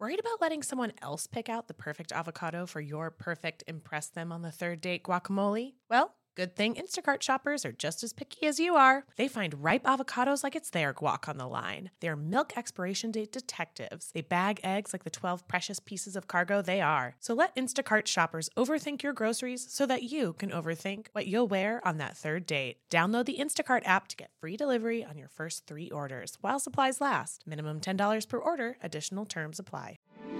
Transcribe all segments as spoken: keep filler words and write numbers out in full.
Worried about letting someone else pick out the perfect avocado for your perfect impress them on the third date guacamole? Well, good thing Instacart shoppers are just as picky as you are. They find ripe avocados like it's their guac on the line. They're milk expiration date detectives. They bag eggs like the twelve precious pieces of cargo they are. So let Instacart shoppers overthink your groceries so that you can overthink what you'll wear on that third date. Download the Instacart app to get free delivery on your first three orders while supplies last. Minimum ten dollars per order. Additional terms apply.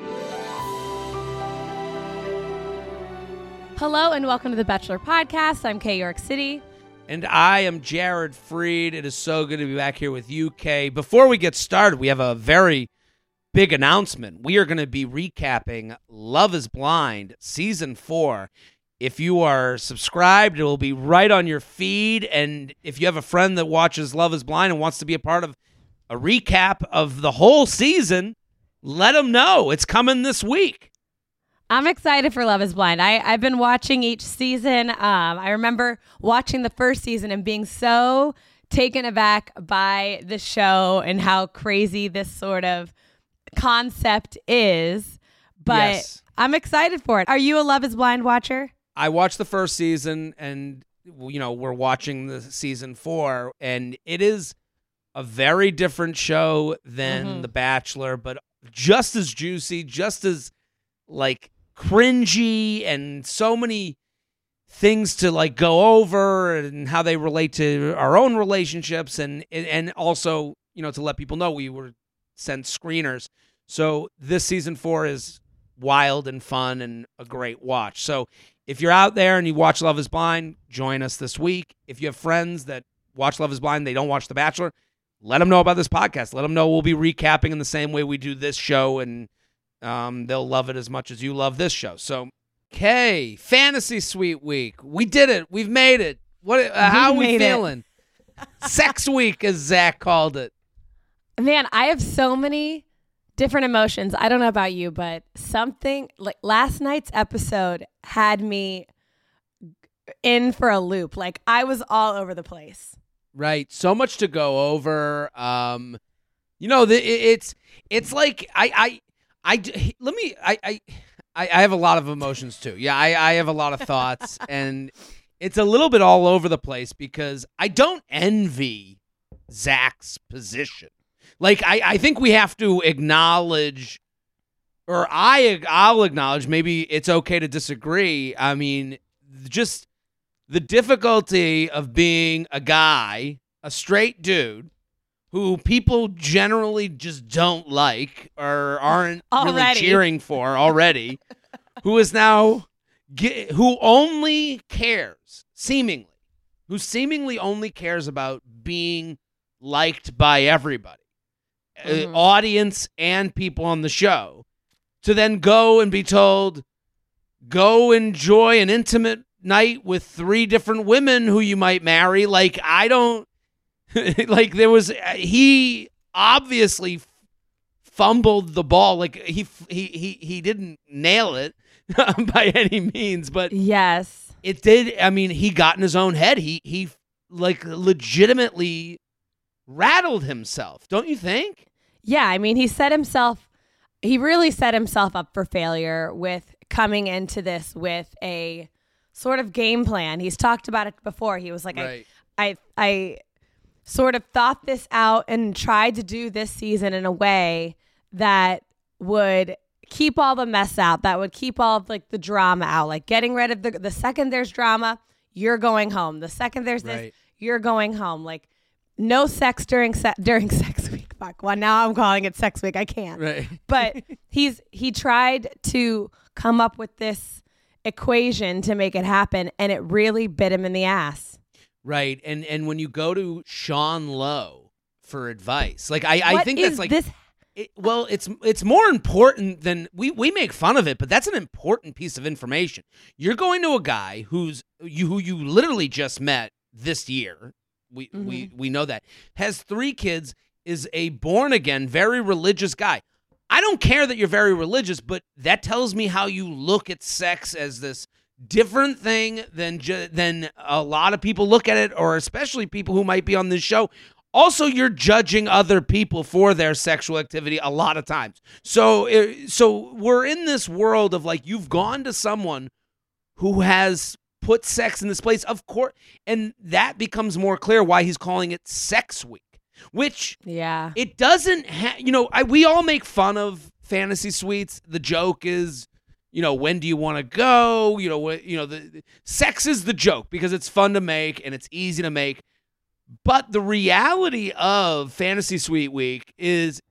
Hello and welcome to the Bachelor Podcast. I'm Kay York City. And I am Jared Freed. It is so good to be back here with you, Kay. Before we get started, we have a very big announcement. We are going to be recapping Love is Blind Season four. If you are subscribed, it will be right on your feed. And if you have a friend that watches Love is Blind and wants to be a part of a recap of the whole season, let them know. It's coming this week. I'm excited for Love is Blind. I, I've been watching each season. Um, I remember watching the first season and being so taken aback by the show and how crazy this sort of concept is. But Yes. I'm excited for it. Are you a Love is Blind watcher? I watched the first season, and you know we're watching the season four, and it is a very different show than Mhm. The Bachelor, but just as juicy, just as like cringy, and so many things to like go over, and how they relate to our own relationships, and and also you know to let people know we were sent screeners. So this season four is wild and fun and a great watch. So if you're out there and you watch Love is Blind, join us this week. If you have friends that watch Love is Blind, they don't watch The Bachelor, let them know about this podcast. Let them know we'll be recapping in the same way we do this show, and um, they'll love it as much as you love this show. So, Kay, Fantasy Suite Week. We did it. We've made it. What? Uh, how are we made it. feeling? Sex Week, as Zach called it. Man, I have so many different emotions. I don't know about you, but something like last night's episode had me in for a loop. Like I was all over the place. Right. So much to go over. Um, you know, the, it, it's it's like I I I d- let me I I I I have a lot of emotions too. Yeah, I I have a lot of thoughts, and it's a little bit all over the place because I don't envy Zach's position. Like I I think we have to acknowledge, or I I'll acknowledge. Maybe it's okay to disagree. I mean, just the difficulty of being a guy, a straight dude, who people generally just don't like or aren't really Already. cheering for already, who is now, ge- who only cares, seemingly, who seemingly only cares about being liked by everybody, Mhm. uh, audience and people on the show, to then go and be told, go enjoy an intimate night with three different women who you might marry. Like, I don't, like there was, he obviously f- fumbled the ball. Like he, he, he, he didn't nail it by any means, but Yes. it did. I mean, he got in his own head. He, he like legitimately rattled himself. Don't you think? Yeah, I mean, he set himself, he really set himself up for failure with coming into this with a sort of game plan. He's talked about it before. He was like, Right. I, I, I sort of thought this out and tried to do this season in a way that would keep all the mess out, that would keep all of like the drama out, like getting rid of the, the second there's drama, you're going home. The second there's this, Right. you're going home. Like no sex during se- during sex week. Fuck. Well, now I'm calling it sex week. I can't. Right. But he's he tried to come up with this equation to make it happen, and it really bit him in the ass. Right. And and when you go to Sean Lowe for advice, like I, I What think is that's like this? it, well, it's it's more important than we, we make fun of it, but that's an important piece of information. You're going to a guy who's you who you literally just met this year. We Mm-hmm. we we know that has three kids, is a born again, very religious guy. I don't care that you're very religious, but that tells me how you look at sex as this different thing than ju- than a lot of people look at it, or especially people who might be on this show. Also, you're judging other people for their sexual activity a lot of times. So, so we're in this world of like, you've gone to someone who has put sex in this place, of course, and that becomes more clear why he's calling it Sex Week, which yeah, it doesn't have, you know, I, we all make fun of fantasy suites. The joke is, you know, when do you want to go? You know, what, you know, the, the sex is the joke because it's fun to make and it's easy to make. But the reality of Fantasy Suite Week is,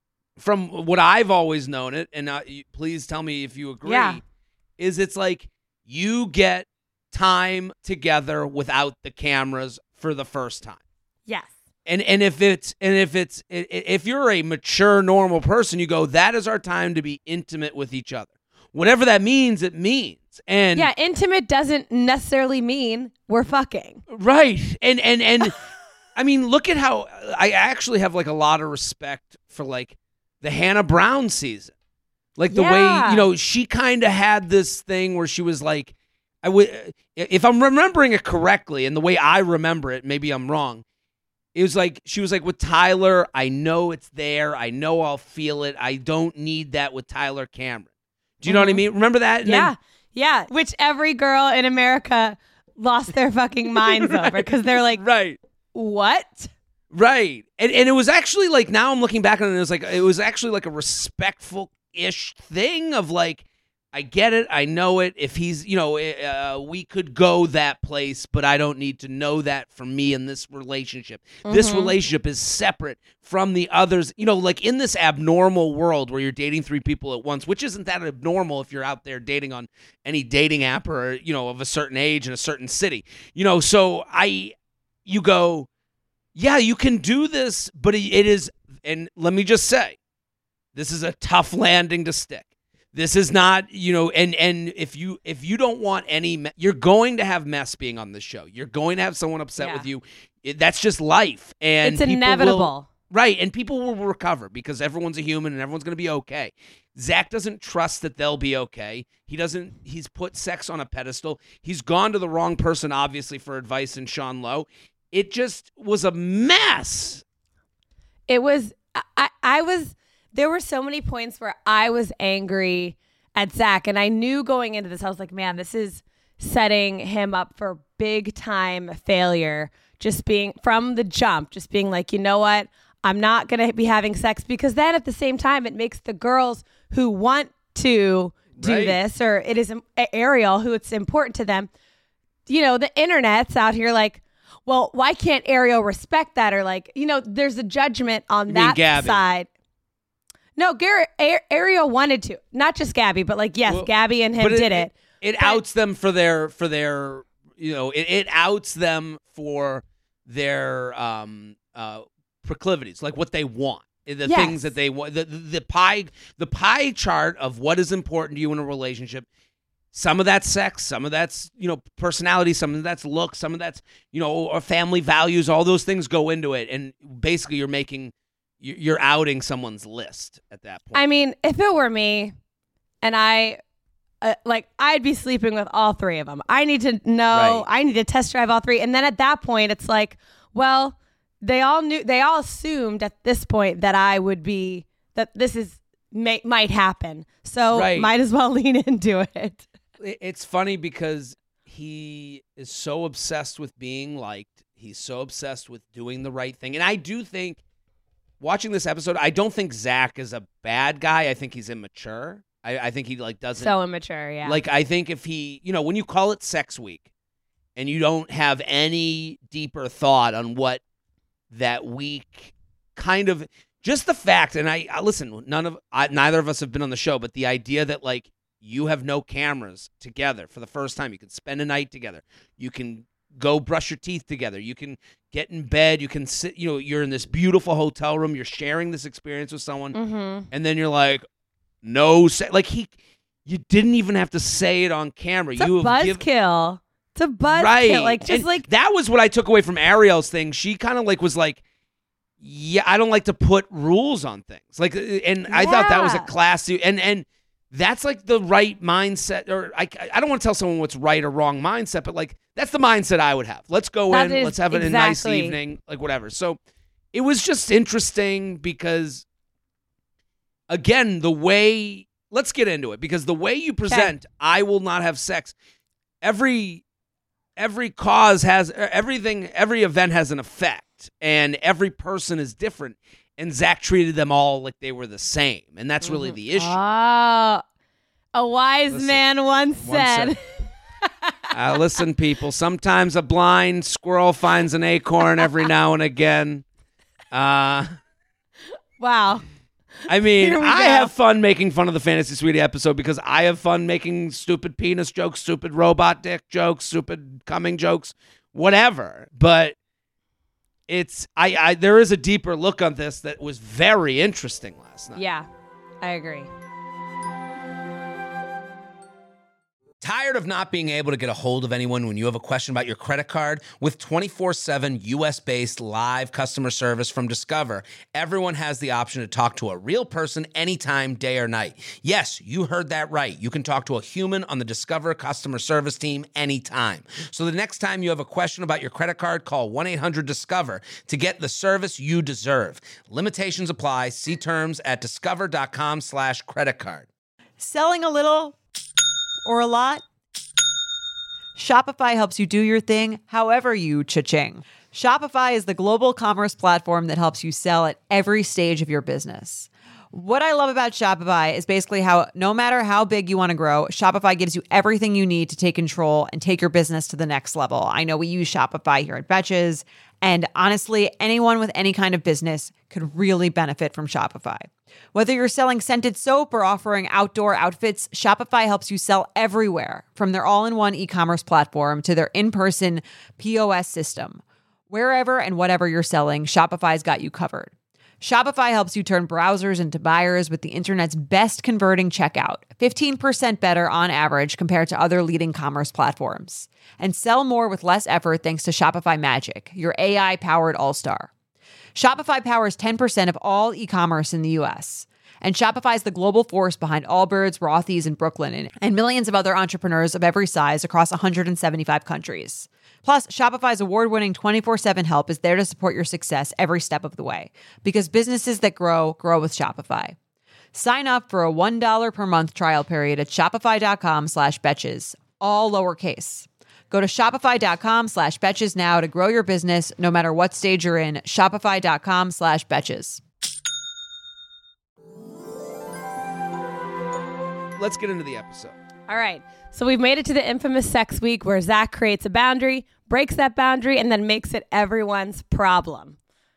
from what I've always known it, and uh, please tell me if you agree, yeah. is it's like you get time together without the cameras for the first time. Yes. And and if it's and if it's if you're a mature, normal person, you go, that is our time to be intimate with each other. Whatever that means, it means. And yeah, intimate doesn't necessarily mean we're fucking. Right. And and and I mean, look at how I actually have like a lot of respect for like the Hannah Brown season. Like the yeah. way, you know, she kind of had this thing where she was like, I would, if I'm remembering it correctly, and the way I remember it, maybe I'm wrong. It was like, she was like, with Tyler, I know it's there. I know I'll feel it. I don't need that with Tyler Cameron. Do you know what I mean? Remember that? And yeah. Then, yeah. Which every girl in America lost their fucking minds right. over because they're like, right. What? Right. And and it was actually like, now I'm looking back on it, it was like, it was actually like a respectful-ish thing of like, I get it. I know it. If he's, you know, uh, we could go that place, but I don't need to know that for me in this relationship. Mm-hmm. This relationship is separate from the others. You know, like in this abnormal world where you're dating three people at once, which isn't that abnormal if you're out there dating on any dating app or, you know, of a certain age in a certain city. You know, so I, you go, yeah, you can do this, but it is, and let me just say, this is a tough landing to stick. This is not, you know, and and if you if you don't want any, me- you're going to have mess being on this show. You're going to have someone upset yeah. with you. It, that's just life, and it's inevitable, will, right? And people will recover because everyone's a human and everyone's going to be okay. Zach doesn't trust that they'll be okay. He doesn't. He's put sex on a pedestal. He's gone to the wrong person, obviously, for advice in Sean Lowe. It just was a mess. It was. I. I was. There were so many points where I was angry at Zach, and I knew going into this, I was like, man, this is setting him up for big time failure. Just being from the jump, just being like, you know what? I'm not going to be having sex, because then at the same time, it makes the girls who want to do right. this, or it is Ariel who it's important to them. You know, the internet's out here like, well, why can't Ariel respect that? Or like, you know, there's a judgment on you that mean side. No, Gar- A- Ariel wanted to, not just Gabby, but like, yes, well, Gabby and him it, did it. It, it but, outs them for their, for their, you know, it, it outs them for their um, uh, proclivities, like what they want, the yes. things that they want, the, the, the pie, the pie chart of what is important to you in a relationship. Some of that's sex, some of that's, you know, personality, some of that's look, some of that's, you know, or family values, all those things go into it. And basically you're making, you're outing someone's list at that point. I mean, if it were me and I, uh, like, I'd be sleeping with all three of them. I need to know, right. I need to test drive all three. And then at that point, it's like, well, they all knew, they all assumed at this point that I would be, that this is, may, might happen. So right. might as well lean into it. It's funny because he is so obsessed with being liked. He's so obsessed with doing the right thing. And I do think, watching this episode, I don't think Zach is a bad guy. I think he's immature. I, I think he like doesn't so immature. Yeah. Like I think if he, you know, when you call it Sex Week, and you don't have any deeper thought on what that week kind of, just the fact, and I, I listen, none of I, neither of us have been on the show, but the idea that like you have no cameras together for the first time, you can spend a night together, you can go brush your teeth together, you can get in bed, you can sit, you know, you're in this beautiful hotel room, you're sharing this experience with someone, mm-hmm. and then you're like, no, se-. like he, you didn't even have to say it on camera. It's you a buzzkill. It's a buzzkill. Right. Like just and like that was what I took away from Ariel's thing. She kind of like was like, yeah, I don't like to put rules on things. Like, and I yeah. thought that was a classy, and and that's like the right mindset. Or I, I don't want to tell someone what's right or wrong mindset, but like that's the mindset I would have. Let's go that in, let's have exactly. a nice evening, like whatever. So it was just interesting because, again, the way, let's get into it, because the way you present, okay. I will not have sex, every every cause has, everything, every event has an effect, and every person is different, and Zach treated them all like they were the same, and that's really mm-hmm. the issue. Oh, a wise listen, man once said. said uh, listen, people, sometimes a blind squirrel finds an acorn every now and again. Uh, wow. I mean, I go. have fun making fun of the Fantasy Suite episode because I have fun making stupid penis jokes, stupid robot dick jokes, stupid coming jokes, whatever. But it's I, I there is a deeper look on this that was very interesting last night. Yeah, I agree. Tired of not being able to get a hold of anyone when you have a question about your credit card? With twenty-four seven U S-based live customer service from Discover, everyone has the option to talk to a real person anytime, day or night. Yes, you heard that right. You can talk to a human on the Discover customer service team anytime. So the next time you have a question about your credit card, call one eight hundred discover to get the service you deserve. Limitations apply. See terms at discover.com slash credit card. Selling a little or a lot? Shopify helps you do your thing however you cha-ching. Shopify is the global commerce platform that helps you sell at every stage of your business. What I love about Shopify is basically how no matter how big you want to grow, Shopify gives you everything you need to take control and take your business to the next level. I know we use Shopify here at Betches, and honestly, anyone with any kind of business could really benefit from Shopify. Whether you're selling scented soap or offering outdoor outfits, Shopify helps you sell everywhere, from their all-in-one e-commerce platform to their in-person P O S system. Wherever and whatever you're selling, Shopify's got you covered. Shopify helps you turn browsers into buyers with the internet's best converting checkout, fifteen percent better on average compared to other leading commerce platforms. And sell more with less effort thanks to Shopify Magic, your A I-powered all-star. Shopify powers ten percent of all e-commerce in the U S. And Shopify is the global force behind Allbirds, Rothy's, and Brooklinen, and millions of other entrepreneurs of every size across one hundred seventy-five countries. Plus, Shopify's award-winning twenty-four seven help is there to support your success every step of the way. Because businesses that grow, grow with Shopify. Sign up for a one dollar per month trial period at shopify.com slash betches, all lowercase. Go to shopify.com slash betches now to grow your business no matter what stage you're in. Shopify.com slash betches. Let's get into the episode. All right. So we've made it to the infamous sex week where Zach creates a boundary, breaks that boundary, and then makes it everyone's problem.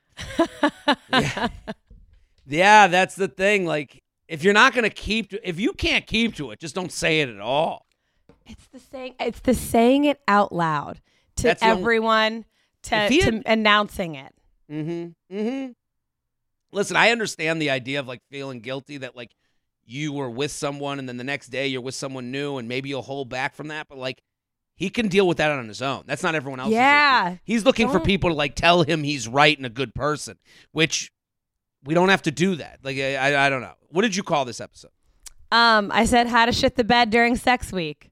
yeah. yeah, that's the thing. Like, if you're not going to keep to, if you can't keep to it, just don't say it at all. It's the saying. It's the saying it out loud to That's everyone, to, had, to announcing it. Mm-hmm. Mm-hmm. Listen, I understand the idea of like feeling guilty that like you were with someone and then the next day you're with someone new and maybe you'll hold back from that. But like he can deal with that on his own. That's not everyone else's. Yeah. issue. He's looking don't. for people to like tell him he's right and a good person, which we don't have to do that. Like I, I, I don't know. What did you call this episode? Um, I said how to shit the bed during sex week.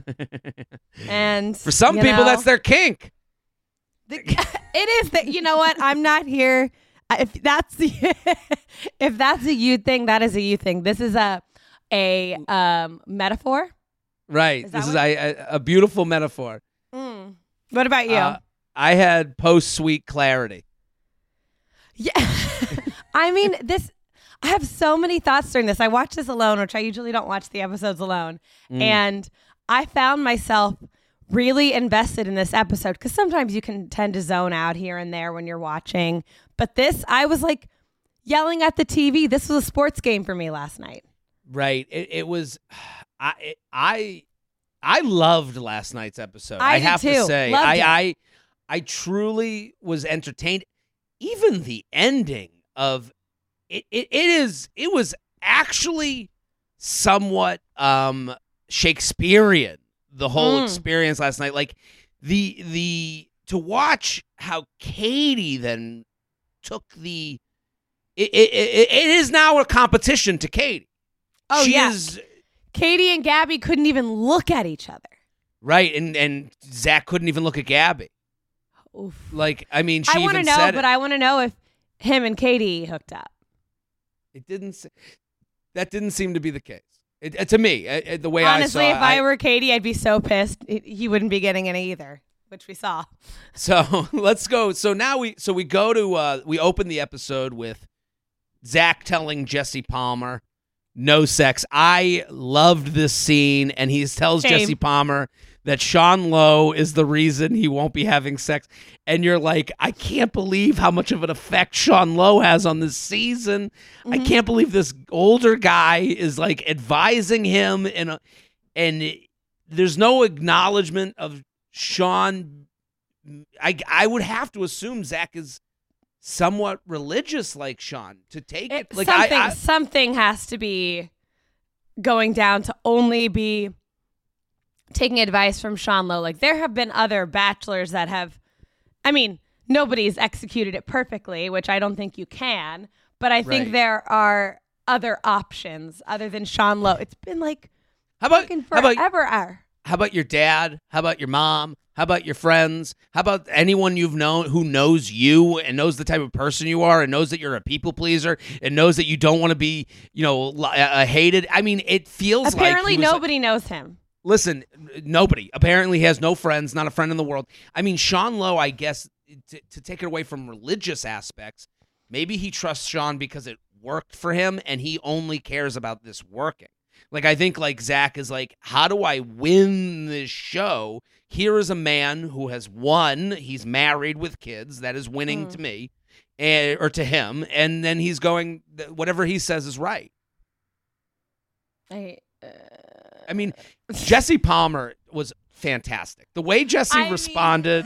And for some people, know, that's their kink. The, it is that. You know what? I'm not here. If that's if that's a you thing, that is a you thing. This is a a um, metaphor. Right. Is this is a, a, a beautiful metaphor. Mm. What about you? Uh, I had post-sweet clarity. Yeah. I mean, this. I have so many thoughts during this. I watched this alone, which I usually don't watch the episodes alone, mm. and I found myself really invested in this episode because sometimes you can tend to zone out here and there when you're watching. But this, I was like yelling at the T V. This was a sports game for me last night. Right. It, it was. I it, I I loved last night's episode. I, I have too. to say, Loved I, it. I I truly was entertained. Even the ending of it. It, it is. It was actually somewhat um. Shakespearean, the whole mm. experience last night. Like the the to watch how Katie then took the it it, it, it is now a competition to Katie. Oh she yeah, is, Katie and Gabby couldn't even look at each other. Right, and and Zach couldn't even look at Gabby. Oof. Like I mean, she I want to even know, said but it. I want to know if him and Katie hooked up. It didn't. se- That didn't seem to be the case. It, it- to me, it- it- the way Honestly, I saw if I, it, were Katie, I'd be so pissed. He he wouldn't be getting any either, which we saw. So let's go. So now we so we go to uh, we open the episode with Zach telling Jesse Palmer no sex. I loved this scene, and he tells Same. Jesse Palmer that Sean Lowe is the reason he won't be having sex. And you're like, I can't believe how much of an effect Sean Lowe has on this season. I Mhm. can't believe this older guy is like advising him, and and there's no acknowledgement of Sean. I I would have to assume Zach is somewhat religious like Sean to take it. It- Like something, I, I something has to be going down to only be taking advice from Sean Lowe. Like there have been other bachelors that have, I mean, nobody's executed it perfectly, which I don't think you can, but I think Right. there are other options other than Sean Lowe. It's been like how about fucking how about forever. how about your dad? How about your mom? How about your friends? How about anyone you've known who knows you and knows the type of person you are and knows that you're a people pleaser and knows that you don't want to be, you know, li- uh, hated? I mean, it feels Apparently like he was- nobody knows him. Listen, nobody. Apparently he has no friends, not a friend in the world. I mean, Sean Lowe, I guess, to, to take it away from religious aspects, maybe he trusts Sean because it worked for him and he only cares about this working. Like, I think, like, Zach is like, how do I win this show? Here is a man who has won. He's married with kids. That is winning Mm. to me, and, or to him. And then he's going, whatever he says is right. I, uh, I mean, Jesse Palmer was fantastic. The way Jesse I mean- responded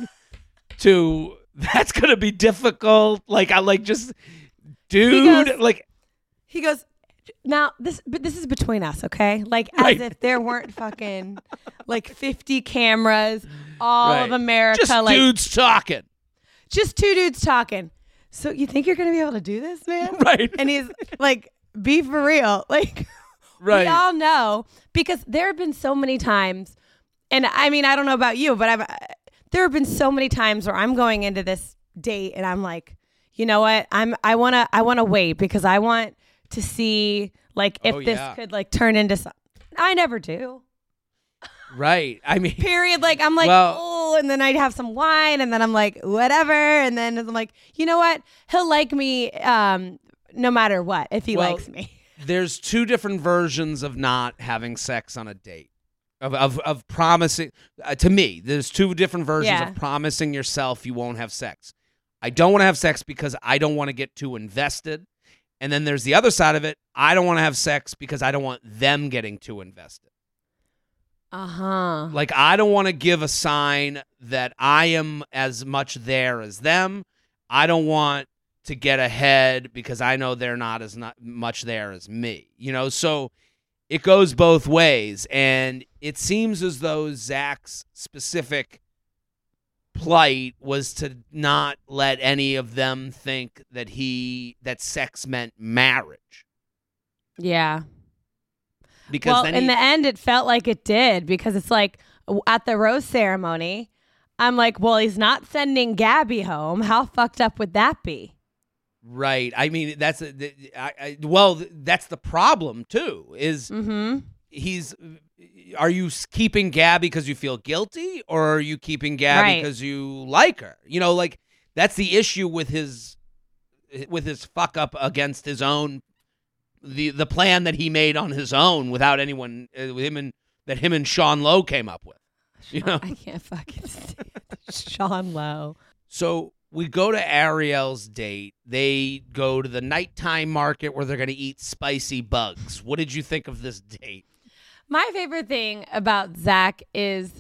to that's going to be difficult. Like, I like just, dude, goes- like, He goes, now this but this is between us, okay? Like Right. as if there weren't fucking like fifty cameras, all Right. of America, just like dudes talking. just two dudes talking. So you think you're gonna be able to do this, man? Right. And he's like, be for real. Like Right. we all know because there have been so many times, and I mean, I don't know about you, but I've there have been so many times where I'm going into this date and I'm like, you know what? I'm I wanna I wanna wait because I want to see like if Oh, this yeah. could like turn into something. I never do. Right. I mean, Period. Like I'm like, Well- oh, and then I'd have some wine, and then I'm like, whatever, and then I'm like, you know what? He'll like me, um, no matter what, if he Well, likes me. there's two different versions of not having sex on a date. Of of, of promising, uh, to me, there's two different versions Yeah. of promising yourself you won't have sex. I don't want to have sex because I don't want to get too invested. And then there's the other side of it. I don't want to have sex because I don't want them getting too invested. Uh huh. Like, I don't want to give a sign that I am as much there as them. I don't want to get ahead because I know they're not as not much there as me. You know, so it goes both ways. And it seems as though Zach's specific plight was to not let any of them think that he that sex meant marriage. Yeah. Because Well, then in he, the end, it felt like it did because it's like w- at the rose ceremony, I'm like, well, he's not sending Gabby home. How fucked up would that be? right. I mean, that's a, th- I, I, well, th- that's the problem too. Is Mm-hmm. he's are you s- keeping Gabby because you feel guilty, or are you keeping Gabby Right. because you like her? You know, like that's the issue with his with his fuck up against his own the the plan that he made on his own without anyone uh, with him and that him and Sean Lowe came up with. You know, I can't fucking stand Sean Lowe. so we go to Ariel's date. They go to the nighttime market where they're going to eat spicy bugs. What did you think of this date? My favorite thing about Zach is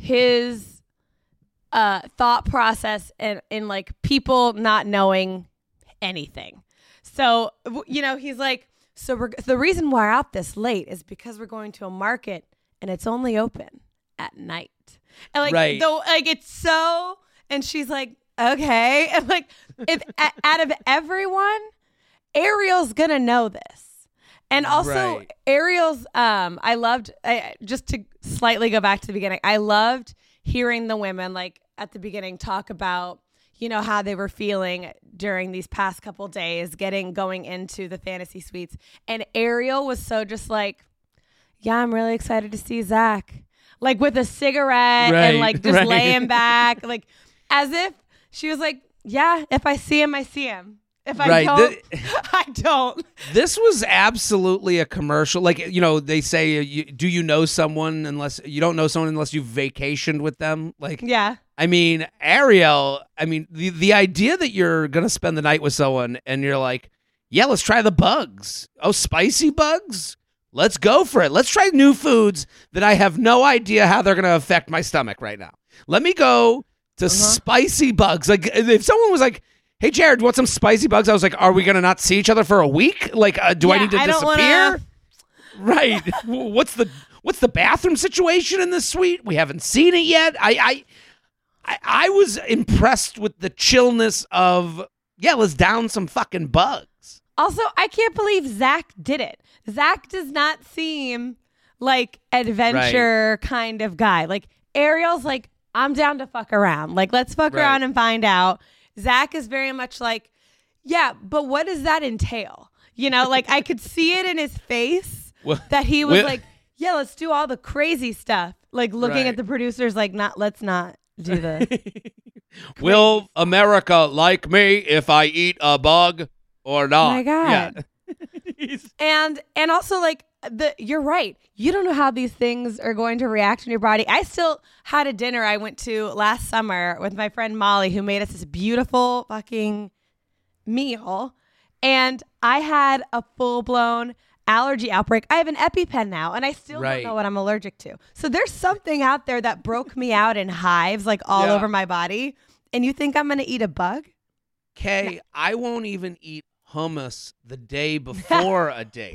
his uh, thought process and in like people not knowing anything. So, w- you know, he's like, so we're, the reason we're out this late is because we're going to a market and it's only open at night. And like, Right. though, like it's so, and she's like, okay. And like, if a, out of everyone, Ariel's gonna know this. And also, Right. Ariel's, um, I loved, I, just to slightly go back to the beginning, I loved hearing the women, like, at the beginning talk about, you know, how they were feeling during these past couple days, getting going into the fantasy suites. And Ariel was so just like, yeah, I'm really excited to see Zach. Like with a cigarette Right, and like just right. laying back, like as if she was like, yeah, if I see him, I see him. If I Right, don't, the- I don't. This was absolutely a commercial. Like, you know, they say, uh, you, do you know someone unless you don't know someone unless you've vacationed with them? Like, Yeah. I mean, Ariel, I mean, the, the idea that you're going to spend the night with someone and you're like, yeah, let's try the bugs. Oh, spicy bugs? Let's go for it. Let's try new foods that I have no idea how they're going to affect my stomach right now. Let me go to spicy bugs. Like, if someone was like, hey, Jared, you want some spicy bugs? I was like, are we going to not see each other for a week? Like, uh, do I Yeah, need to I don't disappear? wanna- Right. W- what's the what's the bathroom situation in this suite? We haven't seen it yet. I, I I I was impressed with the chillness of, yeah, let's down some fucking bugs. Also, I can't believe Zach did it. Zach does not seem like adventure kind of guy. Like Ariel's like, I'm down to fuck around. Like, let's fuck Right. around and find out. Zach is very much like, yeah, but what does that entail? You know, like I could see it in his face Well, that he was well- like, yeah, let's do all the crazy stuff. Like looking Right. at the producers like, not, let's not do the. Will America like me if I eat a bug or not? My God. Yeah. And and also like the you're right. You don't know how these things are going to react in your body. I still had a dinner I went to last summer with my friend Molly who made us this beautiful fucking meal, and I had a full-blown allergy outbreak. I have an EpiPen now and I still Right. don't know what I'm allergic to. So there's something out there that broke me out in hives like all Yeah. over my body, and you think I'm going to eat a bug? Kay, I won't even eat hummus the day before a date.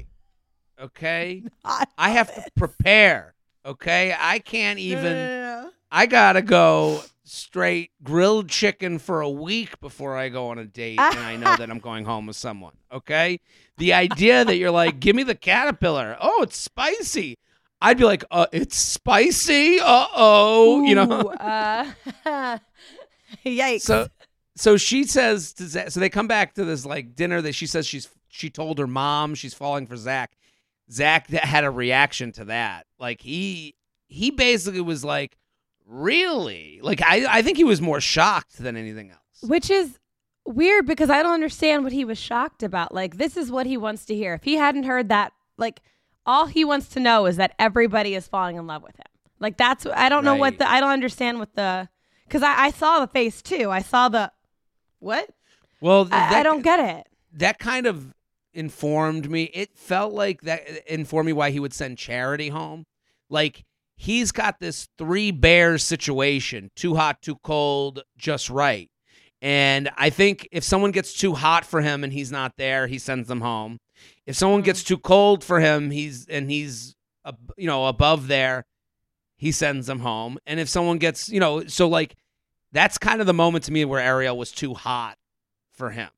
Okay? I have to prepare. Okay? I can't even. I gotta go straight grilled chicken for a week before I go on a date, and I know that I'm going home with someone. Okay? The idea that you're like, give me the caterpillar. Oh, it's spicy. I'd be like, uh, it's spicy. Uh oh. You know. Ooh, uh, yikes. So, so she says to Zach, so they come back to this like dinner that she says she's she told her mom she's falling for Zach. Zach had a reaction to that. Like he he basically was like, really? Like I I think he was more shocked than anything else. Which is weird because I don't understand what he was shocked about. Like, this is what he wants to hear. If he hadn't heard that, like, all he wants to know is that everybody is falling in love with him. Like, that's, I don't know what Right. the, I don't understand what the, because I, I saw the face too. I saw the, what? Well, th- I, that, I don't get it. that kind of informed me. It felt like that informed me why he would send Charity home. Like he's got this three bears situation, too hot, too cold, just right. And I think if someone gets too hot for him and he's not there, he sends them home. If someone gets too cold for him, he's and he's uh, you know above there, he sends them home. And if someone gets, you know, so like that's kind of the moment to me where Ariel was too hot for him.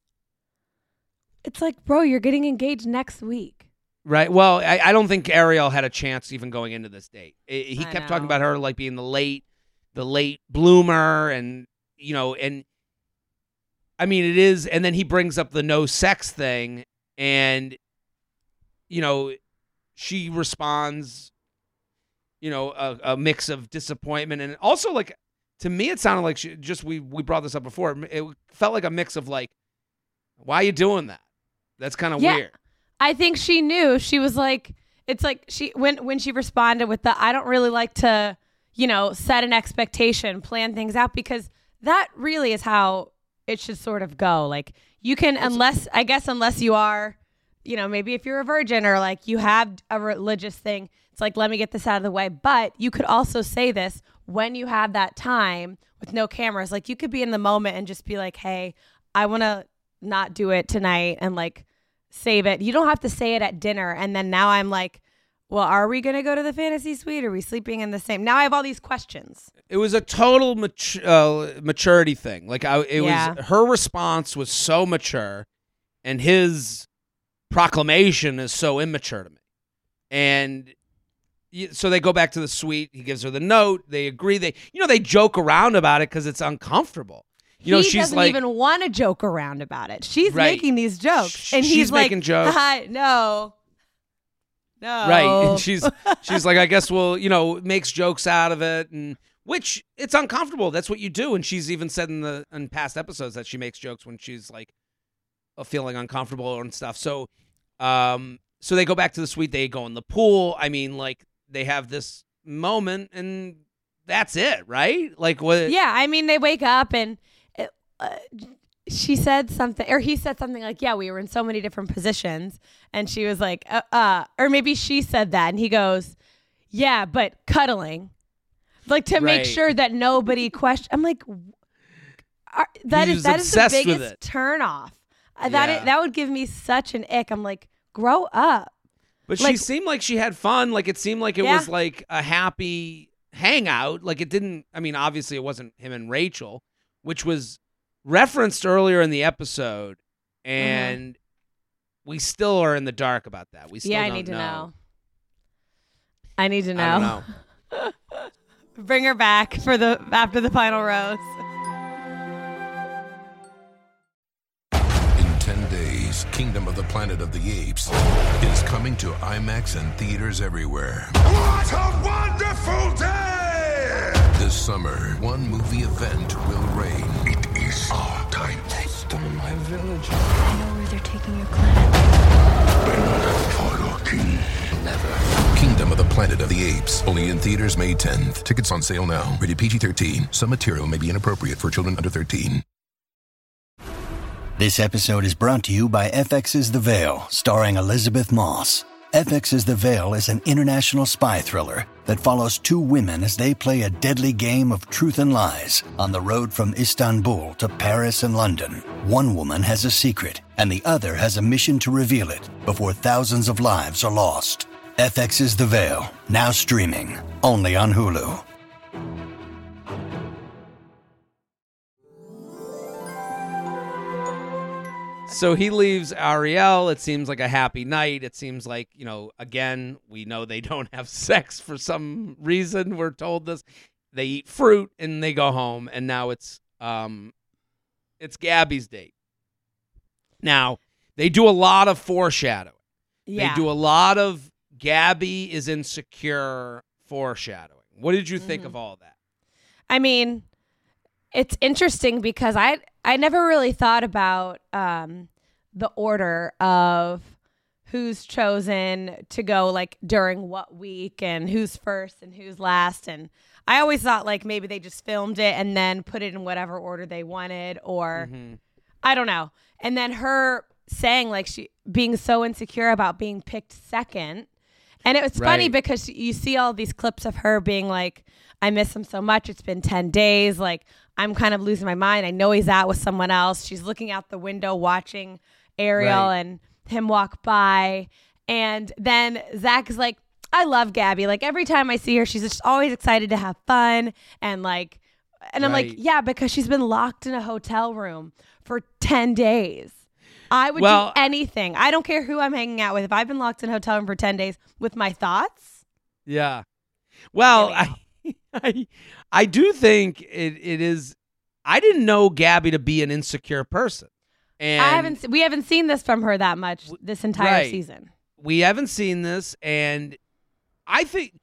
It's like, bro, you're getting engaged next week. Right. Well, I, I don't think Ariel had a chance even going into this date. I- he I kept know. talking about her like being the late, the late bloomer, and you know, and I mean it is. And then he brings up the no sex thing, and you know, she responds, you know, a, a mix of disappointment and also like to me it sounded like she just we we brought this up before. It felt like a mix of like, why are you doing that? That's kind of Yeah. weird. I think she knew. She was like, it's like she when when she responded with the, I don't really like to, you know, set an expectation, plan things out, because that really is how it should sort of go. Like you can, unless I guess unless you are, you know, maybe if you're a virgin or like you have a religious thing, it's like, let me get this out of the way. But you could also say this when you have that time with no cameras. Like you could be in the moment and just be like, hey, I want to not do it tonight and like save it. You don't have to say it at dinner. And then now I'm like, well, are we going to go to the fantasy suite? Are we sleeping in the same? Now I have all these questions. It was a total mat- uh, maturity thing. Like I, it Yeah. was her response was so mature, and his proclamation is so immature to me. And y- so they go back to the suite. He gives her the note. They agree. They, you know, they joke around about it because it's uncomfortable. You know, he she's doesn't like, even want to joke around about it. She's Right. making these jokes, and She's he's like, making jokes. "Hi, no, no." right. And she's she's like, I guess we'll, you know, makes jokes out of it, and which it's uncomfortable. That's what you do. And she's even said in the in past episodes that she makes jokes when she's like uh, feeling uncomfortable and stuff. So, um, so they go back to the suite. They go in the pool. I mean, like they have this moment, and that's it, right? Like what? Yeah, I mean, they wake up and it, uh, she said something, or he said something like, "Yeah, we were in so many different positions," and she was like, "Uh, uh or maybe she said that," and he goes, "Yeah, but cuddling." Like to make Right. sure that nobody question. I'm like, are, that He is was that is the obsessed with biggest it. turn off. Uh, That Yeah. it, that would give me such an ick. I'm like, grow up. But she Like- seemed like she had fun. Like it seemed like it Yeah. was like a happy hangout. Like it didn't. I mean, obviously it wasn't him and Rachel, which was referenced earlier in the episode, and we still are in the dark about that. We still yeah, I don't need to know. know. I need to know. I don't know. Bring her back for the after the final rose. In ten days, Kingdom of the Planet of the Apes is coming to IMAX and theaters everywhere. What a wonderful day! This summer, one movie event will reign. It is our time. They stole my village. I know where they're taking your clan. Bend for your king. Never. Kingdom of the Planet of the Apes, only in theaters May tenth. Tickets on sale now. Rated P G thirteen. Some material may be inappropriate for children under thirteen. This episode is brought to you by F X's The Veil, starring Elizabeth Moss. F X's The Veil is an international spy thriller that follows two women as they play a deadly game of truth and lies on the road from Istanbul to Paris and London. One woman has a secret, and the other has a mission to reveal it before thousands of lives are lost. F X's The Veil, now streaming, only on Hulu. So he leaves Ariel. It seems like a happy night. It seems like, you know, again, we know they don't have sex for some reason. We're told this. They eat fruit and they go home. And now it's um, it's Gabby's date. Now, they do a lot of foreshadowing. Yeah. They do a lot of Gabby is insecure foreshadowing. What did you think Mhm. of all that? I mean, it's interesting because I I never really thought about um, the order of who's chosen to go like during what week and who's first and who's last. And I always thought like maybe they just filmed it and then put it in whatever order they wanted, or Mm-hmm. I don't know. And then her saying like she being so insecure about being picked second. And it was funny Right. because you see all these clips of her being like, I miss him so much. It's been ten days. Like, I'm kind of losing my mind. I know he's out with someone else. She's looking out the window watching Ariel Right. and him walk by. And then Zach is like, I love Gabby. Like, every time I see her, she's just always excited to have fun. And like, and I'm Right. like, yeah, because she's been locked in a hotel room for ten days. I would Well- do anything. I don't care who I'm hanging out with. If I've been locked in a hotel room for ten days with my thoughts, Yeah. Well, There I, I I do think it, it is. I didn't know Gabby to be an insecure person, and I haven't. se- We haven't seen this from her that much this entire Right. season. we haven't seen this. And I think.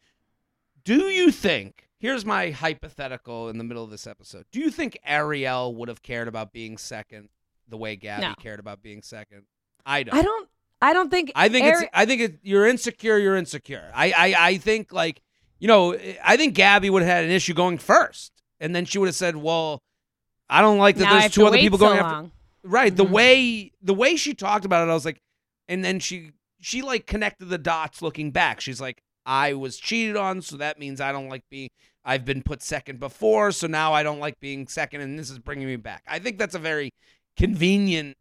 Do you think? Here's my hypothetical in the middle of this episode. Do you think Ariel would have cared about being second the way Gabby No. cared about being second? I don't. I don't. I don't think. I think Ari- it's. I think it, you're insecure. You're insecure. I, I. I think like you know. I think Gabby would have had an issue going first, and then she would have said, "Well, I don't like that. now I There's have two to other wait people so going after." long. Right. The Mhm. way the way she talked about it, I was like, and then she she like connected the dots looking back. She's like, I was cheated on, so that means I don't like being. I've been put second before, so now I don't like being second, and this is bringing me back. I think that's a very convenient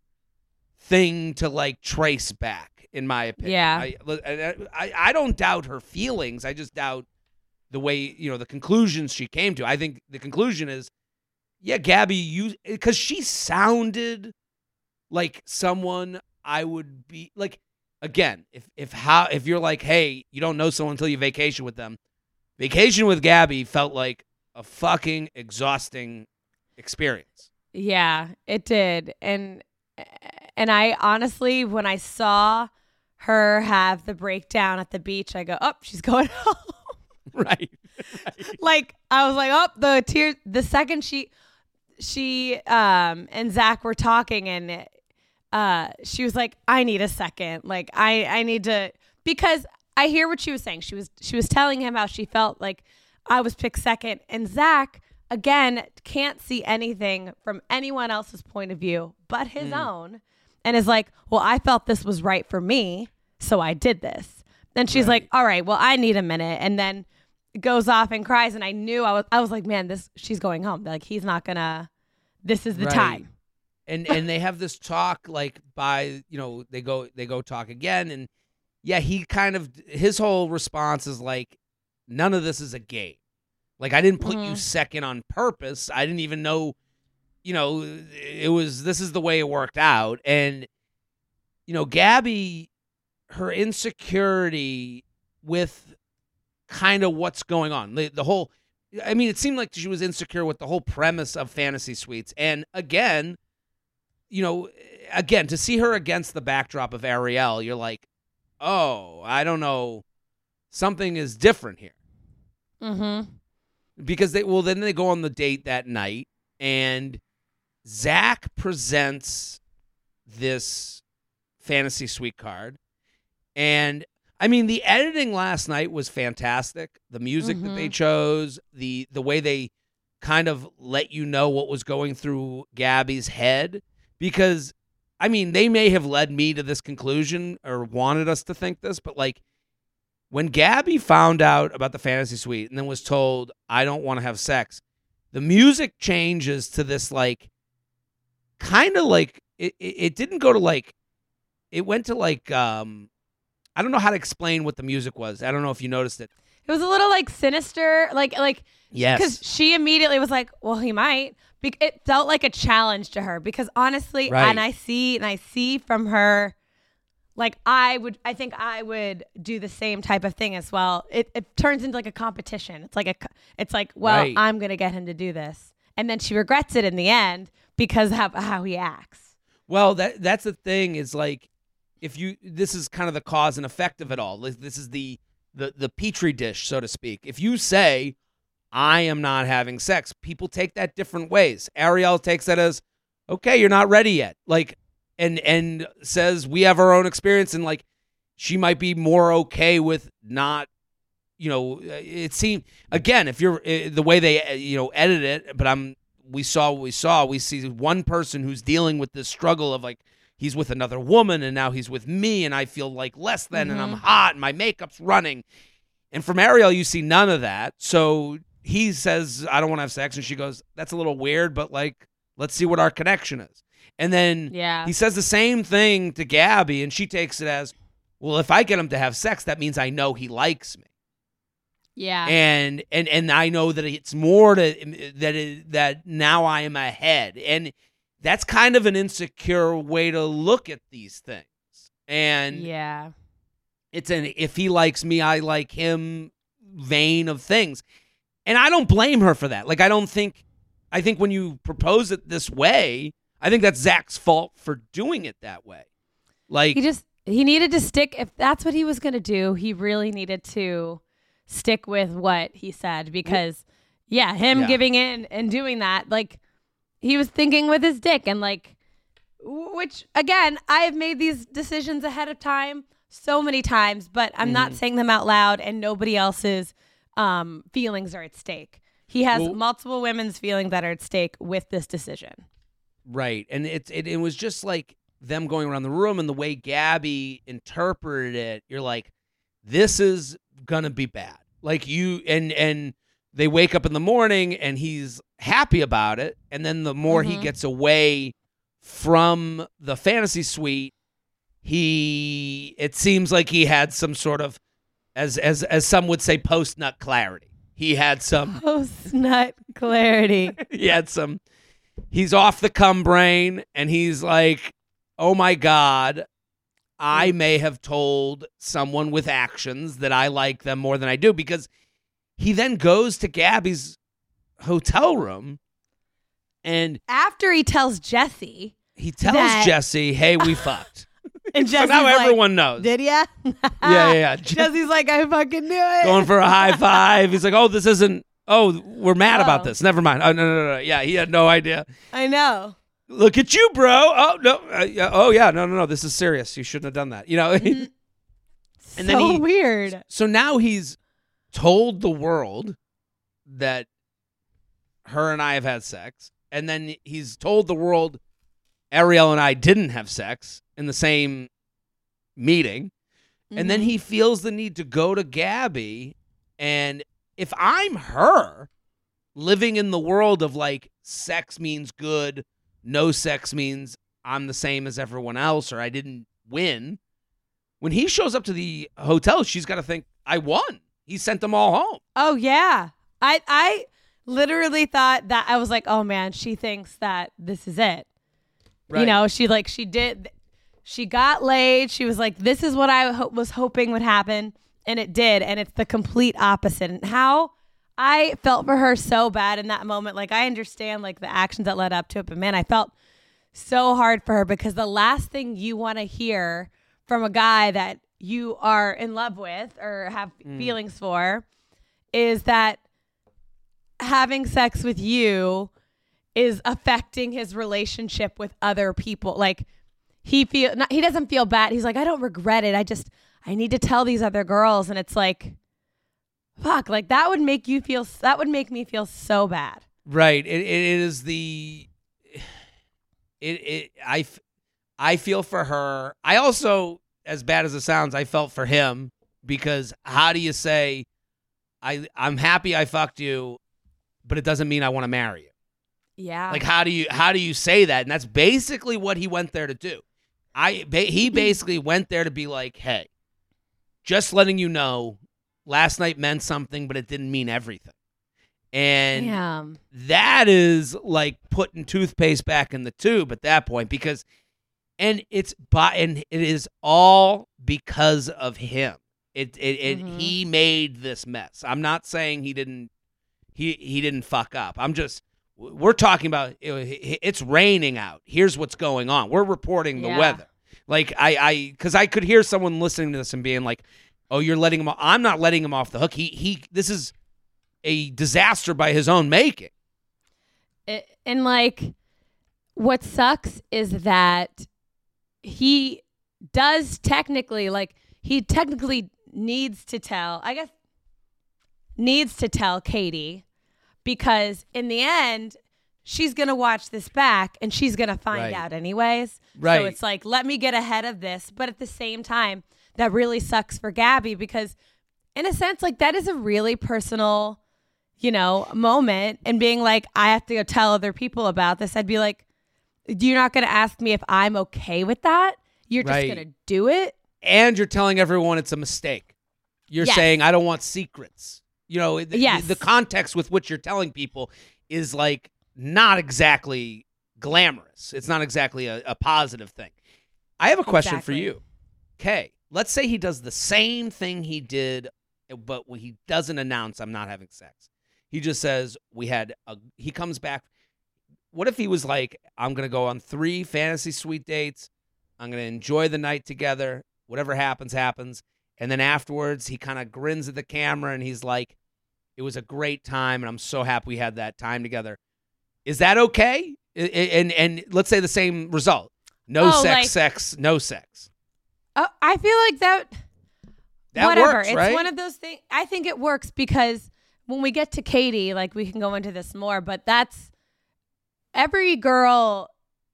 thing to like trace back, in my opinion. Yeah. I, I, I, I don't doubt her feelings. I just doubt the way, you know, the conclusions she came to. I think the conclusion is, yeah, Gabby, you, because she sounded like someone I would be like. Again, if if how if you're like, hey, you don't know someone until you vacation with them. Vacation with Gabby felt like a fucking exhausting experience. Yeah, it did. And and I honestly, when I saw her have the breakdown at the beach, I go, oh, she's going home. Right. right. Like, I was like, oh, the tears. The second she, she um, and Zach were talking, and uh, she was like, I need a second. Like, I, I need to, because I hear what she was saying. She was, she was telling him how she felt like I was picked second. And Zach, again, can't see anything from anyone else's point of view but his mm. own. And is like, well, I felt this was right for me, so I did this. Then she's right. like, all right, well, I need a minute. And then goes off and cries. And I knew I was, I was like, man, this, she's going home. Like, he's not gonna, this is the right. time. And, and they have this talk, like, by, you know, they go, they go talk again. And yeah, he kind of, his whole response is like, none of this is a game. Like, I didn't put mm. you second on purpose. I didn't even know, you know, it was, this is the way it worked out. And, you know, Gabby, her insecurity with kind of what's going on, the, the whole, I mean, it seemed like she was insecure with the whole premise of Fantasy Suites. And again, you know, again, to see her against the backdrop of Ariel, you're like, oh, I don't know. Something is different here. Mm-hmm. Because they, well, then they go on the date that night, and Zach presents this Fantasy Suite card. And I mean, the editing last night was fantastic. The music mm-hmm. that they chose, the the way they kind of let you know what was going through Gabby's head. Because, I mean, they may have led me to this conclusion or wanted us to think this, but like, when Gabby found out about the Fantasy Suite and then was told, I don't want to have sex, the music changes to this, like, kind of like, it, it, it didn't go to, like, it went to, like, um, I don't know how to explain what the music was. I don't know if you noticed it. It was a little, like, sinister, like, like, yes. Because she immediately was like, well, he might. Be- it felt like a challenge to her because, honestly, right. and I see, and I see from her, like, I would, I think I would do the same type of thing as well. It it turns into like a competition. It's like a, it's like, well, right. I'm gonna get him to do this, and then she regrets it in the end because of how he acts. Well, that that's the thing is like, if you, this is kind of the cause and effect of it all. This is the the the petri dish, so to speak. If you say, I am not having sex, people take that different ways. Ariel takes that as, okay, you're not ready yet. Like. And and says we have our own experience, and like she might be more okay with not, you know. It seemed again if you're the way they you know edit it, but I'm we saw what we saw. We see one person who's dealing with this struggle of like he's with another woman, and now he's with me, and I feel like less than, mm-hmm. and I'm hot, and my makeup's running. And from Ariel, you see none of that. So he says I don't want to have sex, and she goes, that's a little weird, but like let's see what our connection is. And then yeah. he says the same thing to Gabby, and she takes it as, well, if I get him to have sex, that means I know he likes me. Yeah. And and and I know that it's more to that it, that now I am ahead. And that's kind of an insecure way to look at these things. And yeah. It's an if he likes me, I like him vein of things. And I don't blame her for that. Like I don't think I think when you propose it this way, I think that's Zach's fault for doing it that way. Like he just he needed to stick. If that's what he was going to do, he really needed to stick with what he said because, yeah, him yeah. giving in and doing that, like he was thinking with his dick and like, which again, I have made these decisions ahead of time so many times, but I'm mm-hmm. not saying them out loud, and nobody else's um, feelings are at stake. He has well, multiple women's feelings that are at stake with this decision. Right. And it, it it was just like them going around the room and the way Gabby interpreted it, you're like, this is going to be bad. Like you and and they wake up in the morning and he's happy about it. And then the more mm-hmm. he gets away from the Fantasy Suite, he it seems like he had some sort of, as as as some would say, post-nut clarity. He had some post-nut clarity. He had some. He's off the cum brain, and he's like, oh, my God, I may have told someone with actions that I like them more than I do, because he then goes to Gabby's hotel room, And after he tells Jesse, he tells that- Jesse, hey, we fucked. and So Jesse's now like, everyone knows. Did ya? Yeah, yeah, yeah. Jesse's like, I fucking knew it. Going for a high five. He's like, oh, this isn't, oh, we're mad Oh. about this. Never mind. Oh, no, no, no, no. Yeah, he had no idea. I know. Look at you, bro. Oh, no. Uh, yeah, oh, yeah. No, no, no. This is serious. You shouldn't have done that. You know? and So then he, weird. So now he's told the world that her and I have had sex. And then he's told the world Ariel and I didn't have sex in the same meeting. Mm-hmm. And then he feels the need to go to Gabby. And if I'm her, living in the world of like sex means good, no sex means I'm the same as everyone else or I didn't win. When he shows up to the hotel, she's got to think, I won. He sent them all home. Oh, yeah. I I literally thought that I was like, oh, man, she thinks that this is it. Right. You know, she like she did. She got laid. She was like, this is what I ho- was hoping would happen. And it did. And it's the complete opposite. And how I felt for her so bad in that moment. Like, I understand like the actions that led up to it. But, man, I felt so hard for her because the last thing you want to hear from a guy that you are in love with or have mm. feelings for is that having sex with you is affecting his relationship with other people. Like he feel not, he doesn't feel bad. He's like, I don't regret it. I just, I need to tell these other girls. And it's like, fuck, like that would make you feel, that would make me feel so bad. Right. It, it is the, it, it, I, I feel for her. I also, as bad as it sounds, I felt for him because how do you say, I, I'm happy I fucked you, but it doesn't mean I want to marry you. Yeah. Like, how do you, how do you say that? And that's basically what he went there to do. I, ba- he basically went there to be like, hey, just letting you know last night meant something, but it didn't mean everything. And Damn. that is like putting toothpaste back in the tube at that point because And it's by and it is all because of him. It it, it Mm-hmm. he made this mess. I'm not saying he didn't he he didn't fuck up. I'm just we're talking about it, it's raining out. Here's what's going on. We're reporting the Yeah. weather. Like I I because I could hear someone listening to this and being like, "Oh, you're letting him off." I'm not letting him off the hook. He he. This is a disaster by his own making. It, and like, what sucks is that he does technically, like, he technically needs to tell, I guess, needs to tell Katie because in the end, she's going to watch this back and she's going to find Right. out anyways. Right. So it's like, let me get ahead of this. But at the same time, that really sucks for Gabby because in a sense, like, that is a really personal, you know, moment. And being like, I have to go tell other people about this. I'd be like, you're not going to ask me if I'm okay with that. You're just Right. going to do it. And you're telling everyone it's a mistake. You're Yes. saying, I don't want secrets. You know, the, Yes. the context with which you're telling people is like not exactly glamorous. It's not exactly a, a positive thing. I have a question for Exactly. you. Okay, let's say he does the same thing he did, but he doesn't announce I'm not having sex. He just says we had a, he comes back. What if he was like, I'm going to go on three fantasy suite dates. I'm going to enjoy the night together. Whatever happens, happens. And then afterwards, he kind of grins at the camera and he's like, it was a great time and I'm so happy we had that time together. Is that okay? And, and, and let's say the same result. No Oh, sex, like- sex, no sex. Oh, I feel like that, That whatever. works, it's right? one of those things. I think it works because when we get to Katie, like we can go into this more, but that's every girl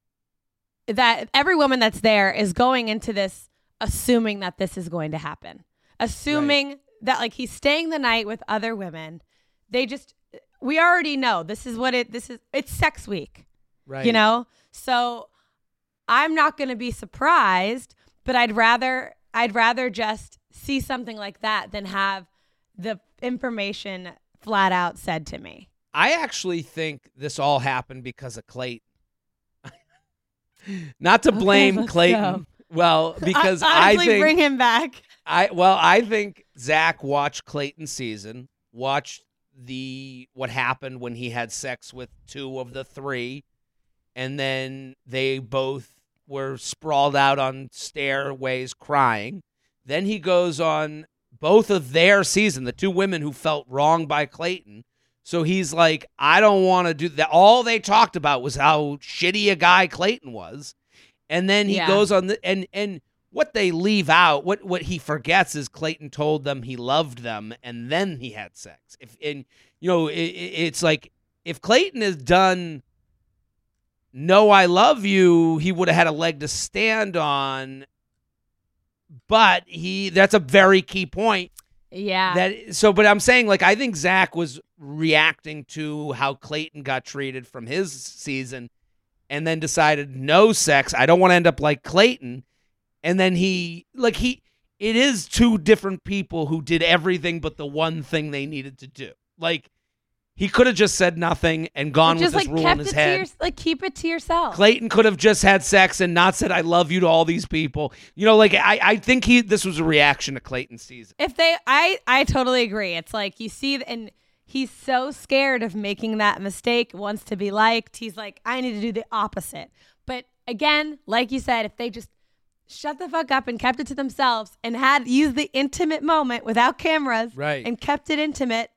that every woman that's there is going into this assuming that this is going to happen, assuming that like he's staying the night with other women. They just, we already know this is what it, this is, it's sex week, Right. you know? So I'm not going to be surprised, but I'd rather, I'd rather just see something like that than have the information flat out said to me. I actually think this all happened because of Clayton. Not to blame let's Clayton. go. Well, because I, I think bring him back. I well, I think Zach watched Clayton's season, watched the what happened when he had sex with two of the three, and then they both were sprawled out on stairways crying. Then he goes on both of their season, the two women who felt wronged by Clayton. So he's like, I don't want to do that. All they talked about was how shitty a guy Clayton was. And then he Yeah. goes on the and and what they leave out, what what he forgets is Clayton told them he loved them, and then he had sex. If and you know, it, it's like if Clayton has done "No, I love you," he would have had a leg to stand on. But he that's a very key point. Yeah. That so, but I'm saying, like, I think Zach was reacting to how Clayton got treated from his season, and then decided no sex. I don't want to end up like Clayton. And then he, like, he, it is two different people who did everything but the one thing they needed to do. Like, he could have just said nothing and gone just with this like rule kept in his it head. To your, like keep it to yourself. Clayton could have just had sex and not said "I love you" to all these people. You know, like I, I think he. This was a reaction to Clayton's season. If they, I, I totally agree. It's like you see, and he's so scared of making that mistake. Wants to be liked. He's like, I need to do the opposite. But again, like you said, if they just shut the fuck up and kept it to themselves and had used the intimate moment without cameras, Right. and kept it intimate,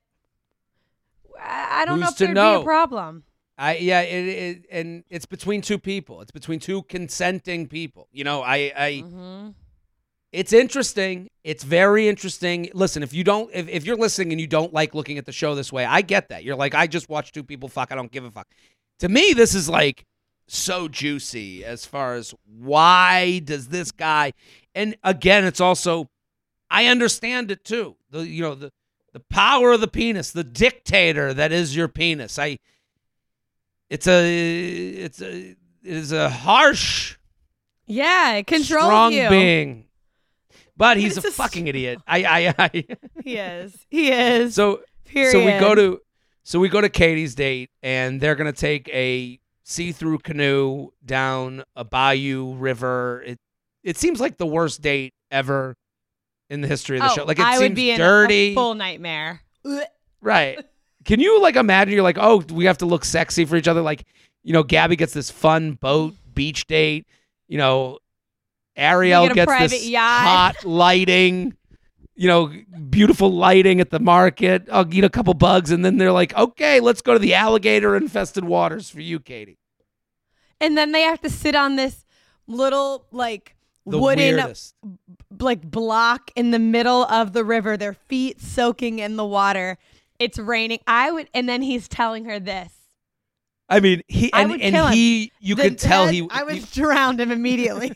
I, I don't know Who's if to there'd know? be a problem. I yeah, it, it and it's between two people. It's between two consenting people. You know, I I. Mm-hmm. It's interesting. It's very interesting. Listen, if you don't, if, if you're listening and you don't like looking at the show this way, I get that. You're like, I just watched two people fuck. I don't give a fuck. To me, this is like so juicy as far as why does this guy, and again, it's also, I understand it too. The, you know, the, the power of the penis, the dictator that is your penis. I, it's a, it's a, it is a harsh, Yeah, it controls strong you. being. But he's a It's a fucking idiot. I, I, I. He is. He is. So, Period. so we go to, so we go to Katie's date, and they're gonna take a see-through canoe down a bayou river. It, it seems like the worst date ever in the history of the oh, show. Like it I seems would be in dirty. a full nightmare. Right. Can you like imagine? You're like, oh, we have to look sexy for each other. Like, you know, Gabby gets this fun boat beach date. You know. Ariel You get a gets private this yacht. hot lighting, you know, beautiful lighting at the market. I'll eat a couple bugs, and then they're like, okay, let's go to the alligator-infested waters for you, Katie. And then they have to sit on this little like The wooden weirdest. like block in the middle of the river, their feet soaking in the water. It's raining. I would, and then he's telling her this. I mean, he I and, would and kill him. he, you The could tell dad- he, I would he- drown him immediately.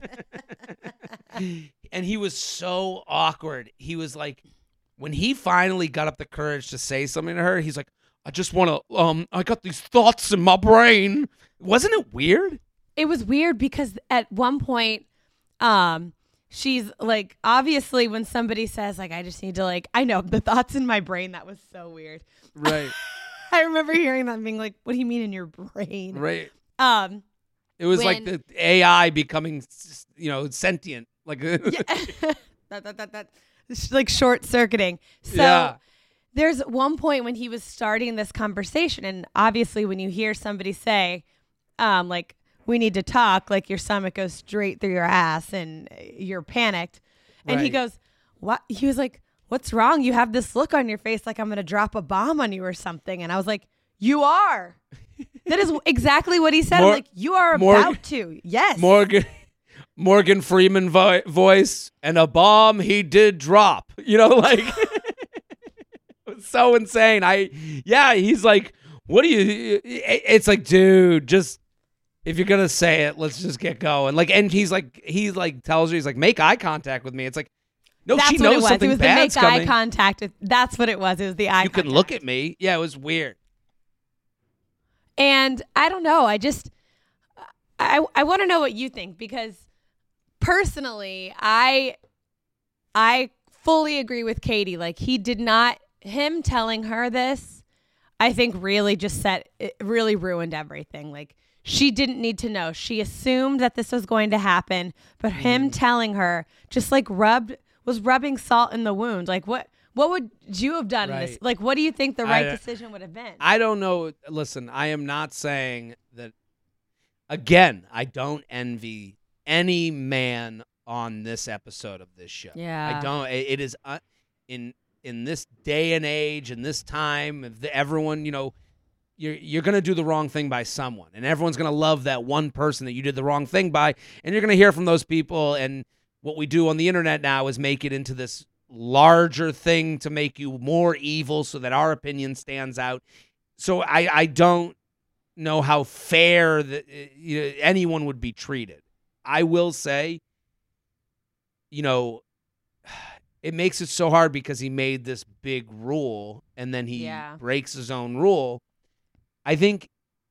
and he was so awkward. He was like, when he finally got up the courage to say something to her, he's like, I just want to, um, I got these thoughts in my brain. Wasn't it weird? It was weird because at one point, um, she's like, obviously when somebody says like, I just need to like, I know the thoughts in my brain. That was so weird. Right. I remember hearing that and being like, what do you mean in your brain? Right. Um, It was like When- the A I becoming, you know, sentient. Like, yeah. that, that, that, that, it's like short circuiting. So Yeah. there's one point when he was starting this conversation, and obviously when you hear somebody say, um, like, we need to talk, like your stomach goes straight through your ass and you're panicked. And he Right. goes, what? He was like, what's wrong? You have this look on your face like I'm going to drop a bomb on you or something. And I was like, you are. That is exactly what he said. I'm Mor- like, you are Morgan- about to. Yes. Morgan Morgan Freeman vo- voice and a bomb he did drop. You know, like it was so insane. I yeah, he's like, what do you? It's like, dude, just if you're gonna say it, let's just get going. Like, and he's like, he like tells her, he's like, make eye contact with me. It's like, no, That's she what knows it was. something It was the bad's make coming. eye contact. With, that's what it was. It was the eye you contact. can look at me. Yeah, it was weird. And I don't know. I just, I, I want to know what you think, because personally, I, I fully agree with Katie. Like, he did not, him telling her this, I think really just set, it really ruined everything. Like, she didn't need to know. She assumed that this was going to happen, but him telling her just like rubbed, was rubbing salt in the wound. Like, what, What would you have done in this? Right. Like, what do you think the right I- decision would have been? I don't know. Listen, I am not saying that. Again, I don't envy any man on this episode of this show. Yeah. I don't. It, it is uh, in in this day and age, in this time, if the, everyone, you know, you're you're gonna do the wrong thing by someone, and everyone's gonna love that one person that you did the wrong thing by, and you're gonna hear from those people. And what we do on the internet now is make it into this larger thing to make you more evil, so that our opinion stands out. So I I don't know how fair that you know, anyone would be treated. I will say, you know, it makes it so hard because he made this big rule and then he Yeah. breaks his own rule. I think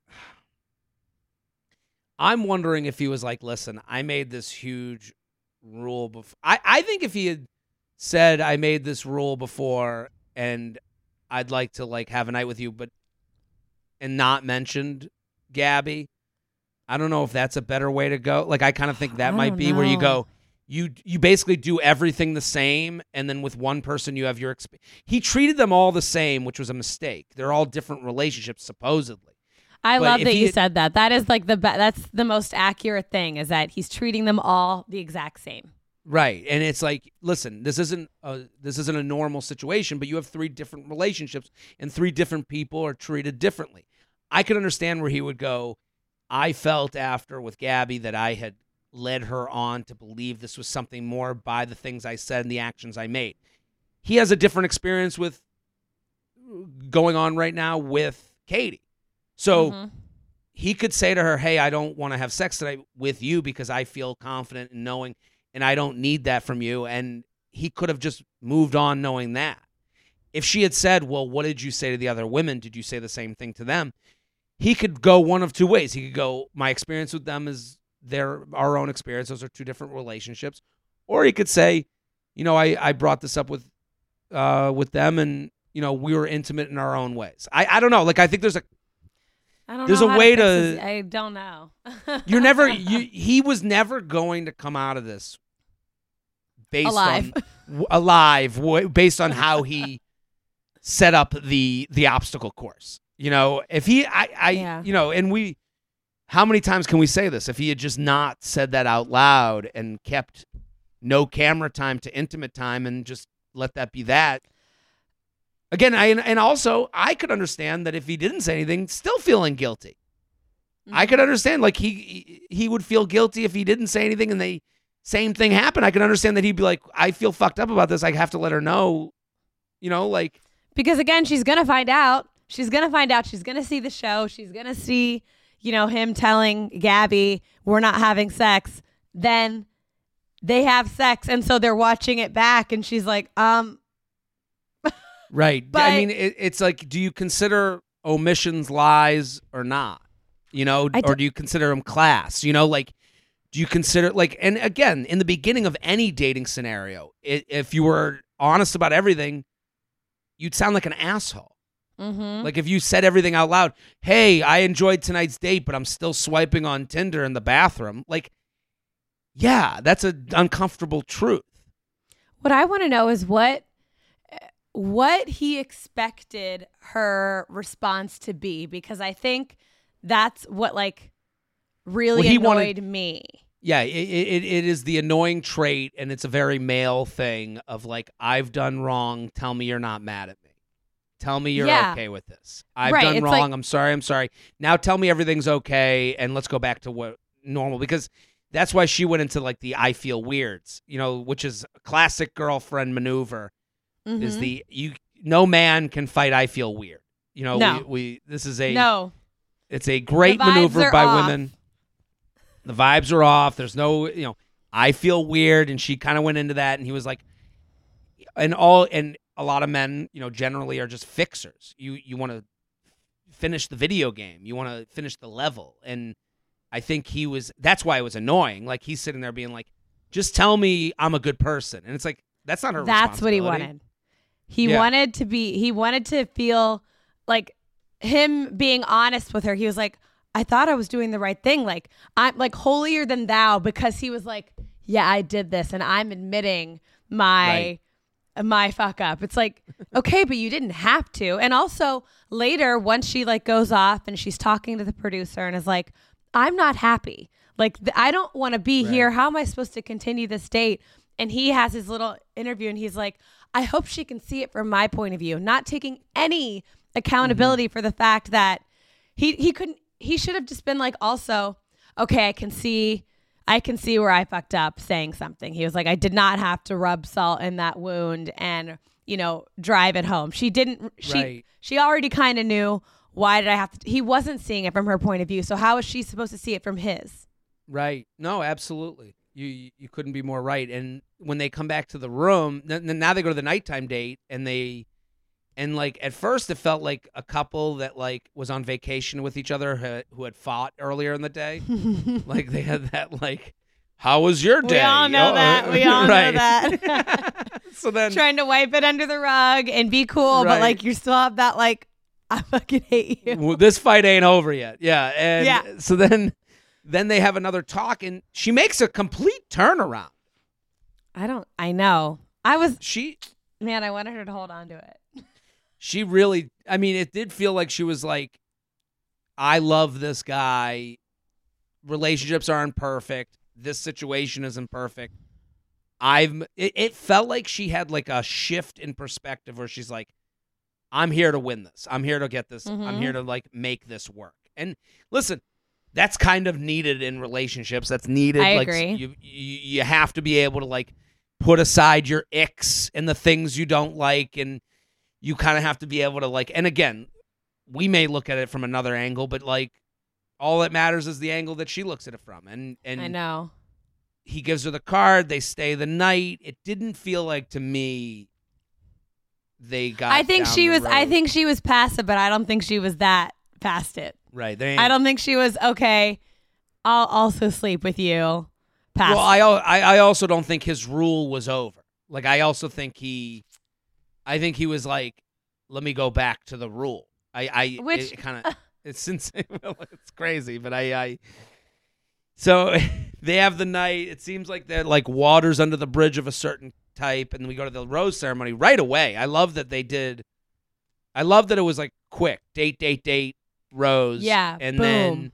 I'm wondering if he was like, listen, I made this huge rule before. I, I think if he had said, I made this rule before and I'd like to like have a night with you, but and not mentioned Gabby, I don't know if that's a better way to go. Like, I kind of think that I might don't be where you know. go, you you basically do everything the same, and then with one person you have your exp- he treated them all the same, which was a mistake. They're all different relationships, supposedly. I But love if that he you had- said that. That is like the be- that's the most accurate thing, is that he's treating them all the exact same. Right. And it's like, listen, this isn't a, this isn't a normal situation, but you have three different relationships and three different people are treated differently. I could understand where he would go, I felt after with Gabby that I had led her on to believe this was something more by the things I said and the actions I made. He has a different experience with going on right now with Katie. So Mhm. he could say to her, hey, I don't want to have sex tonight with you because I feel confident in knowing and I don't need that from you. And he could have just moved on knowing that. If she had said, well, what did you say to the other women? Did you say the same thing to them? He could go one of two ways. He could go, my experience with them is their our own experience. Those are two different relationships. Or he could say, you know, I, I brought this up with uh, with them and, you know, we were intimate in our own ways. I, I don't know. Like, I think there's a I don't There's know a how way fix to- this. I don't know. You're never. You, he was never going to come out of this based Alive. on w- alive, w- based on how he set up the the obstacle course. You know, if he, I, I, Yeah. you know, and we, how many times can we say this? If he had just not said that out loud and kept no camera time to intimate time and just let that be that. Again, I and also I could understand that if he didn't say anything, still feeling guilty. I could understand, like, he he would feel guilty if he didn't say anything and the same thing happened. I could understand that he'd be like, I feel fucked up about this. I have to let her know, you know, like. Because again, she's gonna find out. She's gonna find out. She's gonna see the show. She's gonna see, you know, him telling Gabby, we're not having sex. Then they have sex, and so they're watching it back, and she's like, um. Right. But- I mean, it, it's like, do you consider omissions lies or not? You know, I or don't- do you consider them class? You know, like, do you consider, like, and again, in the beginning of any dating scenario, i if you were honest about everything, you'd sound like an asshole. Mm-hmm. Like if you said everything out loud, hey, I enjoyed tonight's date, but I'm still swiping on Tinder in the bathroom. Like, yeah, that's an uncomfortable truth. What I want to know is what what he expected her response to be, because I think that's what like really Well, he annoyed wanted- me. Yeah, it, it it is the annoying trait, and it's a very male thing of like, I've done wrong. Tell me you're not mad at me. Tell me you're Yeah. okay with this. I've Right, done it's wrong. like- I'm sorry. I'm sorry. Now tell me everything's okay, and let's go back to what normal, because that's why she went into like the I feel weirds, you know, which is a classic girlfriend maneuver. Is Mhm. the you no man can fight I feel weird. You know, No. we, we this is a No. it's a great The vibes maneuver are by off. women. The vibes are off. There's no, you know, I feel weird, and she kind of went into that, and he was like, and all, and a lot of men, you know, generally are just fixers. You you want to finish the video game, you want to finish the level, and I think he was. That's why it was annoying. Like he's sitting there being like, just tell me I'm a good person, and it's like that's not her. That's what he responsibility. wanted. He Yeah. wanted to be, he wanted to feel like him being honest with her. He was like, I thought I was doing the right thing. Like, I'm like holier than thou, because he was like, yeah, I did this, and I'm admitting my Right. my fuck up. It's like, okay, but you didn't have to. And also later, once she like goes off and she's talking to the producer and is like, I'm not happy. Like, th- I don't want to be Right. here. How am I supposed to continue this date? And he has his little interview and he's like, I hope she can see it from my point of view, not taking any accountability Mm-hmm. for the fact that he, he couldn't, he should have just been like, also, okay, I can see, I can see where I fucked up saying something. He was like, I did not have to rub salt in that wound and, you know, drive it home. She didn't, she, Right. she already kind of knew. Why did I have to, he wasn't seeing it from her point of view. So how is she supposed to see it from his? Right. No, absolutely. You you couldn't be more right. And when they come back to the room, n- n- now they go to the nighttime date, and they, and like at first it felt like a couple that like was on vacation with each other who, who had fought earlier in the day. Like they had that like, how was your day? We all know Oh, that. We all right. know that. So then, Trying to wipe it under the rug and be cool, Right. but like you still have that like, I fucking hate you. well, this fight ain't over yet. Yeah. And Yeah. so then, then they have another talk, and she makes a complete turnaround. I don't, I know. I was, She. man, I wanted her to hold on to it. She really, I mean, it did feel like she was like, I love this guy. Relationships aren't perfect. This situation isn't perfect. I've, it, it felt like she had like a shift in perspective where she's like, I'm here to win this. I'm here to get this. I'm Mhm. here to like make this work. And listen, that's kind of needed in relationships. That's needed. I like agree. You, you, you have to be able to like put aside your icks and the things you don't like, and you kind of have to be able to like, and again, we may look at it from another angle, but like all that matters is the angle that she looks at it from. And, and I know. he gives her the card. They stay the night. It didn't feel like to me they got I think down she the was, I road. think she was passive, but I don't think she was that past it. Right. They ain't, I don't think she was, okay, I'll also sleep with you. Passive. well, I, al- I I also don't think his rule was over. Like, I also think he, I think he was like, let me go back to the rule. I, I Which- it kind of, it's insane. Well, it's crazy, but I, I, so they have the night. It seems like they're like waters under the bridge of a certain type, and we go to the rose ceremony right away. I love that they did. I love that it was like quick date, date, date, rose. Yeah, and boom. then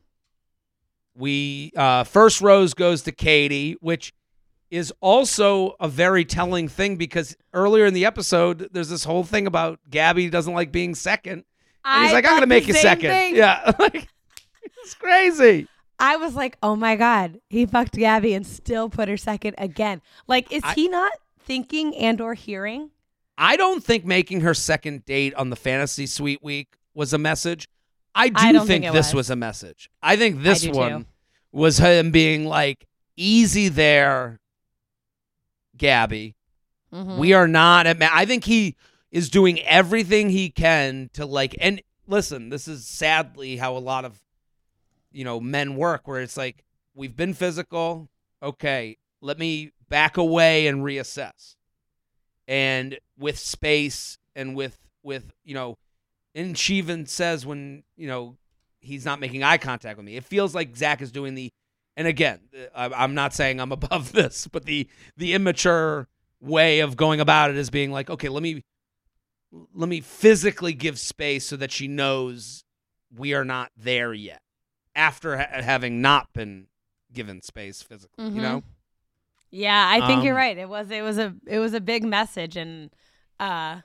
we uh, first rose goes to Katie, which is also a very telling thing because earlier in the episode, there's this whole thing about Gabby doesn't like being second. And he's I like, I'm thought going to the make you same second. thing. Yeah. Like, it's crazy. I was like, oh my God, he fucked Gabby and still put her second again. Like, is I- he not thinking and or hearing? I don't think making her second date on the fantasy suite week was a message. I do I don't think, think it this was. was a message. I think this do one too. was him being like, easy there, Gabby. Mhm. We are not at ma- I think he is doing everything he can to like, and listen, this is sadly how a lot of, you know, men work, where it's like, we've been physical. Okay, let me back away and reassess. And with space and with, with, you know, and she even says when, you know, he's not making eye contact with me, it feels like Zach is doing the, and again, I- I'm not saying I'm above this, but the, the immature way of going about it is being like, okay, let me, let me physically give space so that she knows we are not there yet after ha- having not been given space physically, you Mhm. know? Yeah, I think you're Um, right. It was it was a it was a big message, and uh,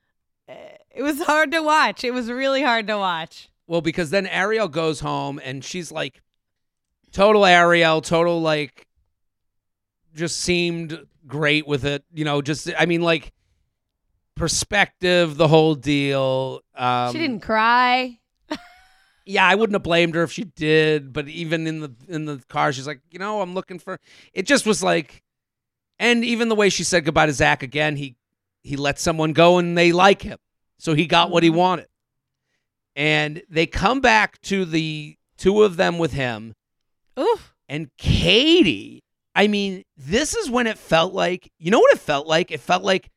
it was hard to watch. It was really hard to watch. Well, because then Ariel goes home and she's like total Ariel, total like just seemed great with it. You know, just, I mean, like perspective, the whole deal. Um, She didn't cry. Yeah, I wouldn't have blamed her if she did, but even in the in the car, she's like, you know, I'm looking for. It just was like, and even the way she said goodbye to Zach again, he he let someone go and they like him, so he got what he wanted. And they come back to the two of them with him, Oof. and Katie. I mean, this is when it felt like, you know what it felt like? It felt like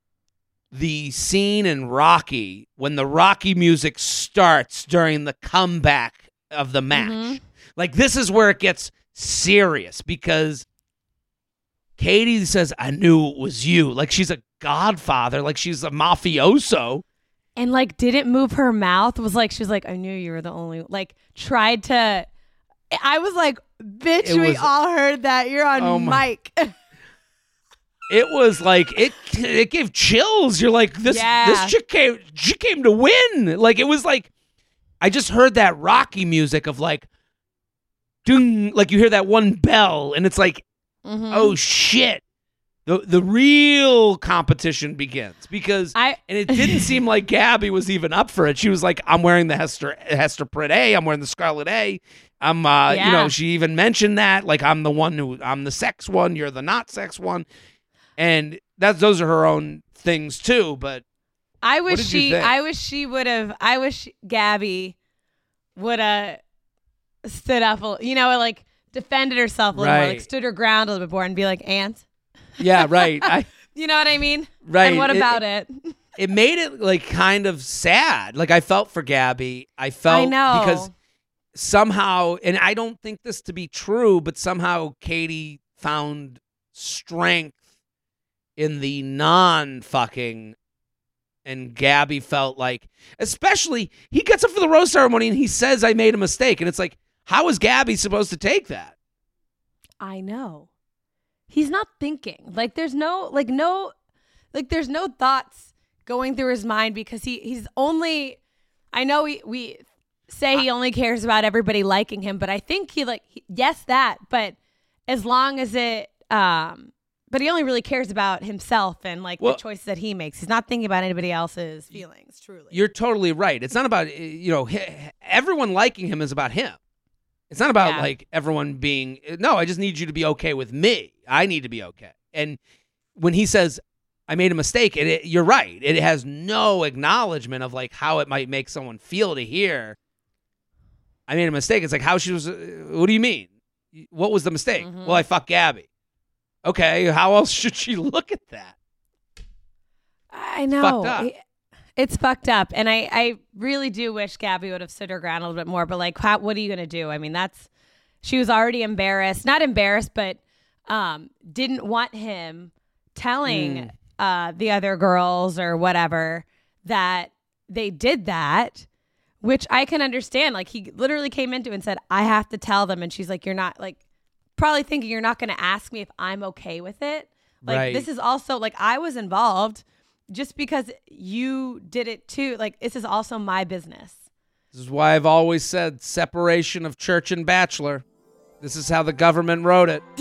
the scene in Rocky when the Rocky music starts during the comeback of the match. Mhm. Like, this is where it gets serious because Katie says, I knew it was you. Like, she's a godfather, like she's a mafioso. And like didn't move her mouth. Was like she was like, I knew you were the only like tried to. I was like, bitch, It we was- all heard that. You're on Oh my- mic. It was like it. It gave chills. You're like this. Yeah. This chick came. She came to win. Like it was like, I just heard that Rocky music of like, ding. Like you hear that one bell, and it's like, Mhm. oh shit. The the real competition begins because I and it didn't seem like Gabby was even up for it. She was like, I'm wearing the Hester Hester Prynne A. I'm wearing the Scarlet A. I'm uh you Yeah. know, she even mentioned that. Like I'm the one who I'm the sex one, you're the not sex one. And that's those are her own things too, but I What wish did you she. think? I wish she would have. I wish Gabby would have stood up. a- You know, like defended herself a little more, like Right. stood her ground a little bit more, and be like, "Aunt." yeah, right. I You know what I mean? Right. And what It- about it? it made it like kind of sad. Like I felt for Gabby. I felt I know. because somehow, and I don't think this to be true, but somehow Katie found strength in the non-fucking, and Gabby felt like, especially he gets up for the rose ceremony and he says, I made a mistake. And it's like, how is Gabby supposed to take that? I know. He's not thinking. Like there's no like no like there's no thoughts going through his mind because he he's only I know we we say he only cares about everybody liking him, but I think he like he, yes that, but as long as it um but he only really cares about himself and like Well- the choices that he makes. He's not thinking about anybody else's feelings, truly. You're totally right. It's not about, uh, you know, hi- everyone liking him is about him. It's not about Yeah. like everyone being, no, I just need you to be okay with me. I need to be okay. And when he says, I made a mistake, it, it, you're right. It has no acknowledgement of like how it might make someone feel to hear, I made a mistake. It's like how she was, uh, what do you mean? What was the mistake? Mhm. Well, I fucked Gabby. Okay, how else should she look at that? I know. fucked up. It- It's fucked up. And I, I really do wish Gabby would have stood her ground a little bit more. But like, how, what are you going to do? I mean, that's, she was already embarrassed. Not embarrassed, but um, didn't want him telling uh, the other girls or whatever that they did that, which I can understand. Like, he literally came into it and said, I have to tell them. And she's like, you're not, like, probably thinking you're not going to ask me if I'm okay with it. Like, Right. this is also, like, I was involved. Just because you did it too, like, this is also my business. This is why I've always said separation of church and bachelor. This is how the government wrote it.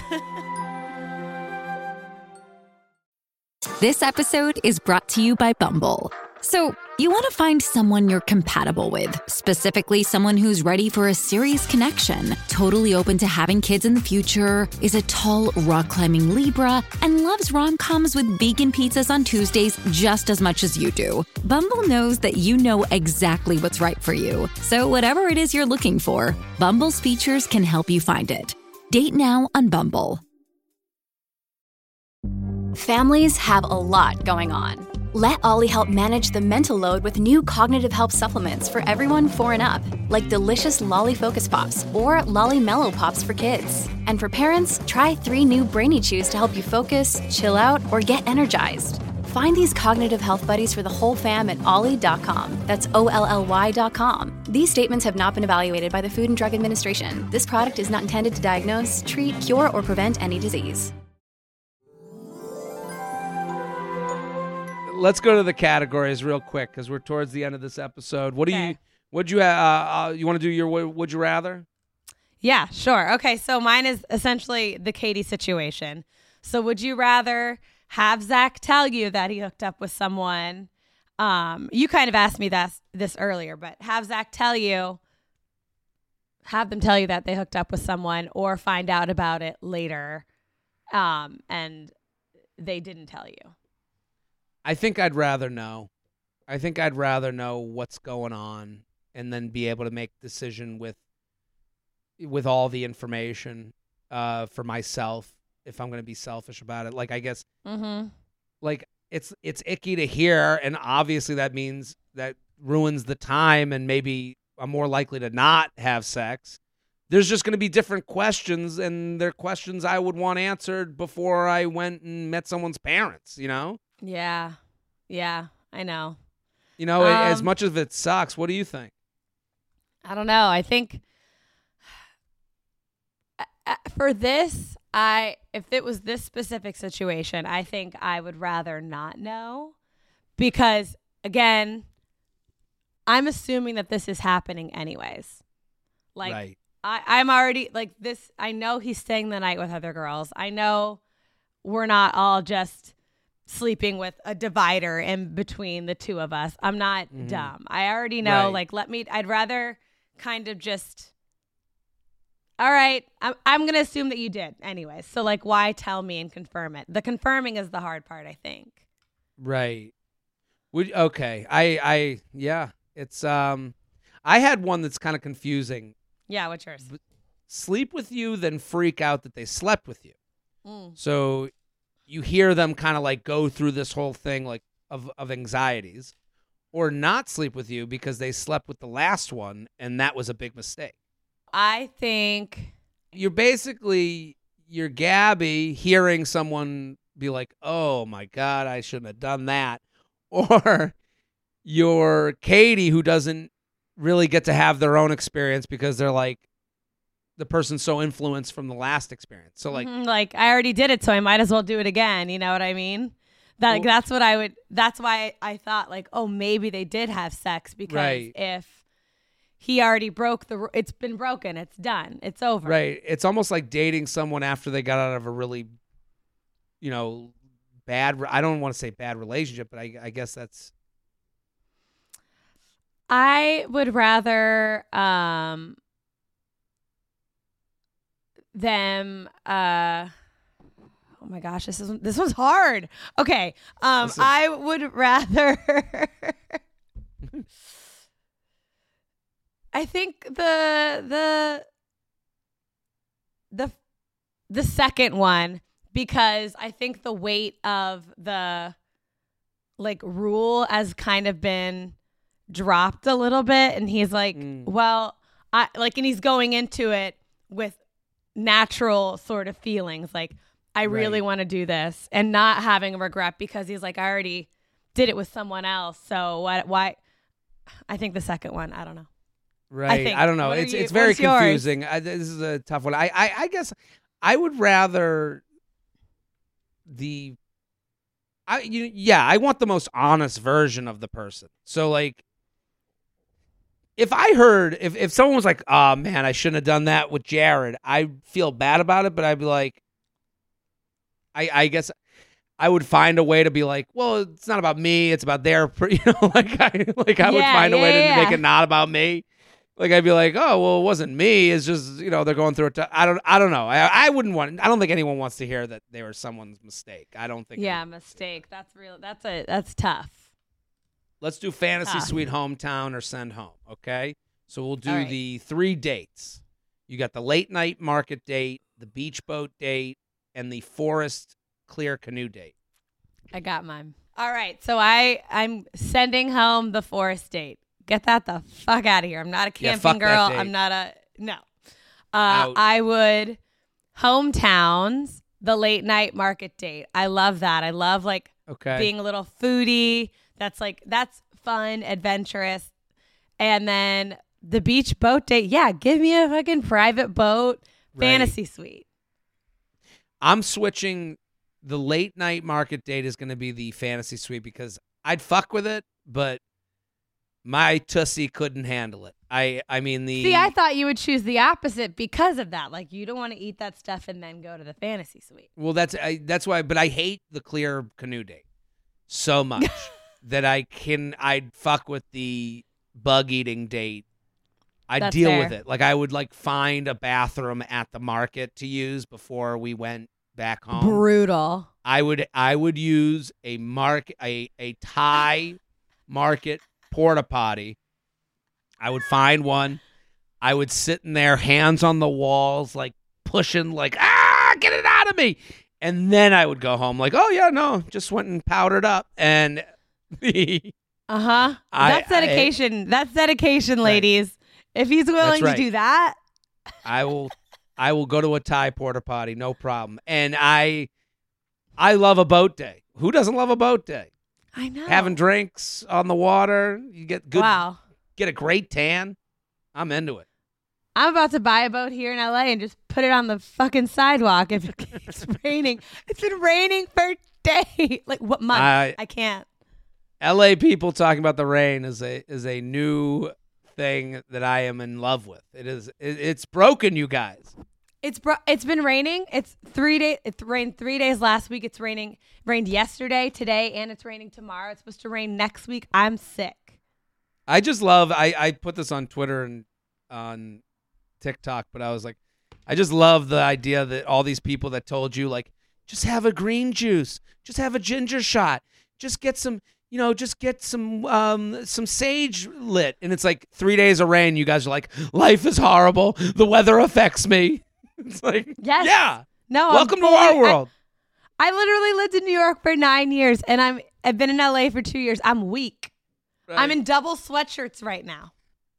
This episode is brought to you by Bumble. So, you want to find someone you're compatible with, specifically someone who's ready for a serious connection, totally open to having kids in the future, is a tall, rock-climbing Libra, and loves rom-coms with vegan pizzas on Tuesdays just as much as you do. Bumble knows that you know exactly what's right for you. So whatever it is you're looking for, Bumble's features can help you find it. Date now on Bumble. Families have a lot going on. Let Ollie help manage the mental load with new cognitive help supplements for everyone four and up, like delicious Lolly Focus Pops or Lolly Mellow Pops for kids. And for parents, try three new Brainy Chews to help you focus, chill out, or get energized. Find these cognitive health buddies for the whole fam at ollie dot com. That's O L L Y dot com. These statements have not been evaluated by the Food and Drug Administration. This product is not intended to diagnose, treat, cure, or prevent any disease. Let's go to the categories real quick because we're towards the end of this episode. What do you? Okay. Would you? Uh, uh, you want to do your? Would, would you rather? Yeah, sure. Okay, so mine is essentially the Katie situation. So would you rather have Zach tell you that he hooked up with someone? Um, you kind of asked me that this earlier, but have Zach tell you, have them tell you that they hooked up with someone, or find out about it later, um, and they didn't tell you. I think I'd rather know. I think I'd rather know what's going on and then be able to make a decision with with all the information uh, for myself if I'm going to be selfish about it. Like, I guess, Mm-hmm. like, it's it's icky to hear, and obviously that means that ruins the time and maybe I'm more likely to not have sex. There's just going to be different questions, and they're questions I would want answered before I went and met someone's parents, you know? Yeah. Yeah, I know. You know, um, as much as it sucks, what do you think? I don't know. I think uh, for this, I if it was this specific situation, I think I would rather not know because, again, I'm assuming that this is happening anyways. Like, right. I, I'm already, like, this, I know he's staying the night with other girls. I know we're not all just sleeping with a divider in between the two of us. I'm not mm-hmm. dumb. I already know, right. like, let me, I'd rather kind of just, all right, I'm, I'm going to assume that you did anyways. So, like, why tell me and confirm it? The confirming is the hard part, I think. Right. Would, okay. I, I, yeah, it's, um, I had one that's kind of confusing. Yeah, what's yours? Sleep with you, then freak out that they slept with you. Mm. So you hear them kind of like go through this whole thing like of, of anxieties, or not sleep with you because they slept with the last one and that was a big mistake. I think you're basically, you're Gabby hearing someone be like, oh my God, I shouldn't have done that. Or you're Katie who doesn't really get to have their own experience because they're like, the person's so influenced from the last experience. So like, mm-hmm, like I already did it, so I might as well do it again. You know what I mean? That well, that's what I would. That's why I thought like, oh, maybe they did have sex because right. if he already broke the, it's been broken, it's done, it's over. Right. It's almost like dating someone after they got out of a really, you know, bad. I don't want to say bad relationship, but I, I guess that's. I would rather. Um, them uh oh my gosh, this is this one's hard. Okay. Um Listen. I would rather I think the the the the second one, because I think the weight of the like rule has kind of been dropped a little bit, and he's like, mm. well, I like, and he's going into it with natural sort of feelings like I really right. want to do this and not having a regret because he's like, I already did it with someone else, so what why I think the second one, I don't know. Right. I, think, I don't know. It's you, it's very confusing. I, this is a tough one. I, I I guess I would rather the I you yeah, I want the most honest version of the person. So like If I heard, if, if someone was like, oh, man, I shouldn't have done that with Jared, I feel bad about it, but I'd be like, I I guess I would find a way to be like, well, it's not about me, it's about their, you know, like I, like I yeah, would find yeah, a way to yeah. make it not about me. Like I'd be like, oh, well, it wasn't me, it's just, you know, they're going through it. T- I don't, I don't know. I, I wouldn't want, I don't think anyone wants to hear that they were someone's mistake. I don't think. Yeah, anyone. mistake. That's real. That's a, that's tough. Let's do Fantasy Ah. Suite Hometown or Send Home, okay? So we'll do right. the three dates. You got the late night market date, the beach boat date, and the forest clear canoe date. I got mine. All right, so I, I'm sending home the forest date. Get that the fuck out of here. I'm not a camping yeah, fuck girl. That date. I'm not a, no. Uh, I would, hometowns, the late night market date. I love that. I love like okay. being a little foodie. That's like, that's fun, adventurous. And then the beach boat date. Yeah, give me a fucking private boat right. fantasy suite. I'm switching. The late night market date is going to be the fantasy suite because I'd fuck with it, but my tussie couldn't handle it. I, I mean, the. See, I thought you would choose the opposite because of that. Like, you don't want to eat that stuff and then go to the fantasy suite. Well, that's I, that's why, but I hate the clear canoe date so much. That I can, I'd fuck with the bug eating date. I'd That's deal fair. with it. Like I would like find a bathroom at the market to use before we went back home. Brutal. I would, I would use a mark, a a Thai market porta potty. I would find one. I would sit in there, hands on the walls, like pushing, like ah, get it out of me. And then I would go home, like, oh yeah, no, just went and powdered up and. uh-huh. That's dedication. I, That's dedication, ladies. Right. If he's willing right. to do that. I will I will go to a Thai porta potty, no problem. And I I love a boat day. Who doesn't love a boat day? I know. Having drinks on the water. You get good. Wow. Get a great tan. I'm into it. I'm about to buy a boat here in L A and just put it on the fucking sidewalk if it keeps raining. It's been raining for days. Like what month? I- I can't. L A people talking about the rain is a is a new thing that I am in love with. It is it, it's broken, you guys. It's bro- it's been raining. It's three days. It rained three days last week. It's raining. Rained yesterday, today, and it's raining tomorrow. It's supposed to rain next week. I'm sick. I just love I, I put this on Twitter and on TikTok, but I was like, I just love the idea that all these people that told you like, just have a green juice, just have a ginger shot, just get some, you know, just get some um some sage lit, and it's like three days of rain. You guys are like, life is horrible. The weather affects me. It's like, Yes. yeah, No. I'm welcome to fully- our world. I, I literally lived in New York for nine years, and I'm I've been in L A for two years. I'm weak. Right. I'm in double sweatshirts right now.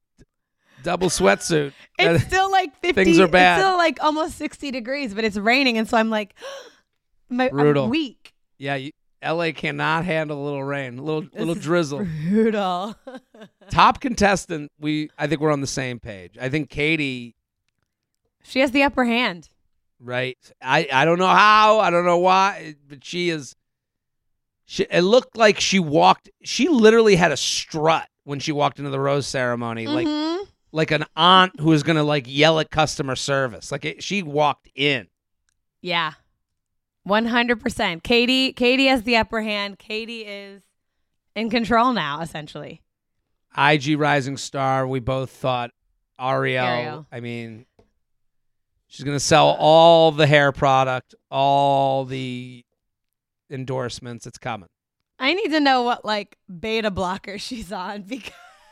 Double sweatsuit. It's still like fifty. Things are bad. It's still like almost sixty degrees, but it's raining, and so I'm like, my, Brutal. I'm weak. Yeah, you, L A cannot handle a little rain, a little This little is drizzle. Brutal. Top contestant, we I think we're on the same page. I think Katie, She has the upper hand. right? I, I don't know how, I don't know why, but she is. She it looked like she walked. She literally had a strut when she walked into the rose ceremony, like Mhm. like an aunt who was gonna like yell at customer service. Like it, she walked in. Yeah. one hundred percent. Katie Katie has the upper hand. Katie is in control now, essentially. I G Rising Star. We both thought Ariel. Ariel. I mean, she's gonna sell all the hair product, all the endorsements. It's coming. I need to know what like beta blocker she's on because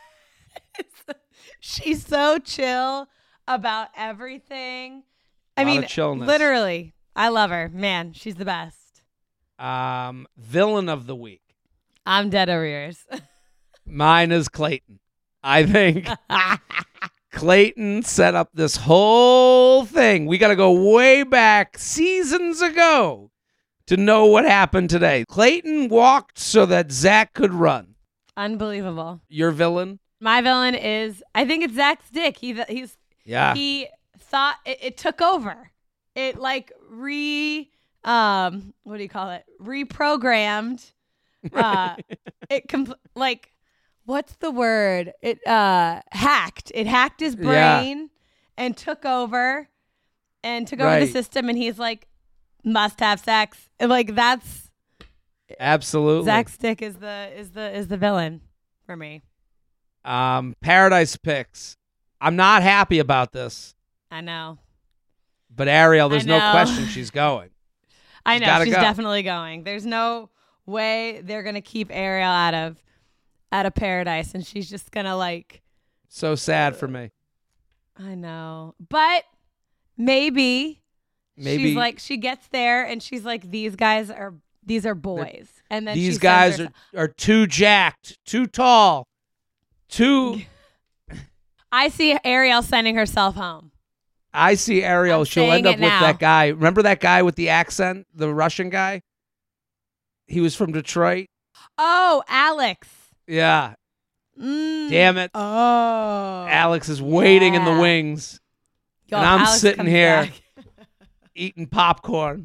she's so chill about everything. I Lot mean, of chillness. literally, I love her. Man, she's the best. Um, villain of the week. I'm dead over yours. Mine is Clayton. I think Clayton set up this whole thing. We got to go way back seasons ago to know what happened today. Clayton walked so that Zach could run. Unbelievable. Your villain? My villain is, I think it's Zach's dick. He he's Yeah. he thought it, it took over. It like re um what do you call it? Reprogrammed. Uh, it compl- like what's the word? It uh hacked. It hacked his brain Yeah. and took over and took over Right. the system. And he's like, must have sex. And like that's Absolutely. Zach's dick is the is the is the villain for me. Um, Paradise Picks. I'm not happy about this, I know. but Ariel, there's I no know. question she's going. I She's know gotta she's go. definitely going. There's no way they're gonna keep Ariel out of out of paradise, and she's just gonna like. So sad for me. I know, but maybe, Maybe she's like she gets there, and she's like, these guys are these are boys, and then she these sends guys her- are, are too jacked, too tall, too. I see Ariel sending herself home. I see Ariel. I'm She'll saying end up it with now. that guy. Remember that guy with the accent, the Russian guy? He was from Detroit. Oh, Alex. Yeah. Mm. Damn it. Oh, Alex is waiting in the yeah. wings. Yo, and if I'm Alex sitting comes here back- eating popcorn.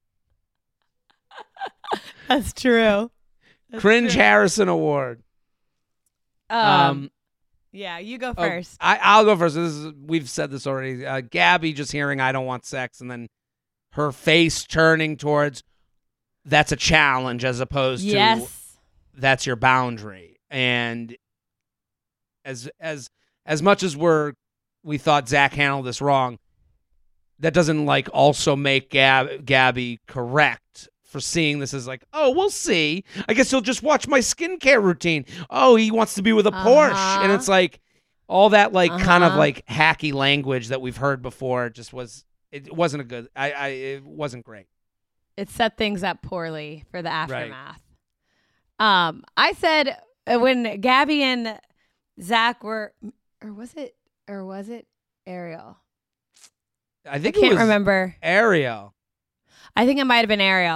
That's true. That's Cringe true. Harrison Award. Um, yeah, you go oh, first. I, I'll go first. This is, we've said this already. Uh, Gabby just hearing I don't want sex, and then her face turning towards that's a challenge as opposed to Yes. that's your boundary. And as as as much as we're we thought Zach handled this wrong, that doesn't like also make Gab, Gabby correct for seeing this as like, oh, we'll see. I guess he'll just watch my skincare routine. Oh, he wants to be with a Porsche. Uh-huh. And it's like all that like kind of Uh-huh. like hacky language that we've heard before just was it wasn't a good I, I it wasn't great. It set things up poorly for the aftermath. Um, I said uh, when Gabby and Zach were, or was it, or was it Ariel? I think I can't it was remember. Ariel. I think it might have been Ariel.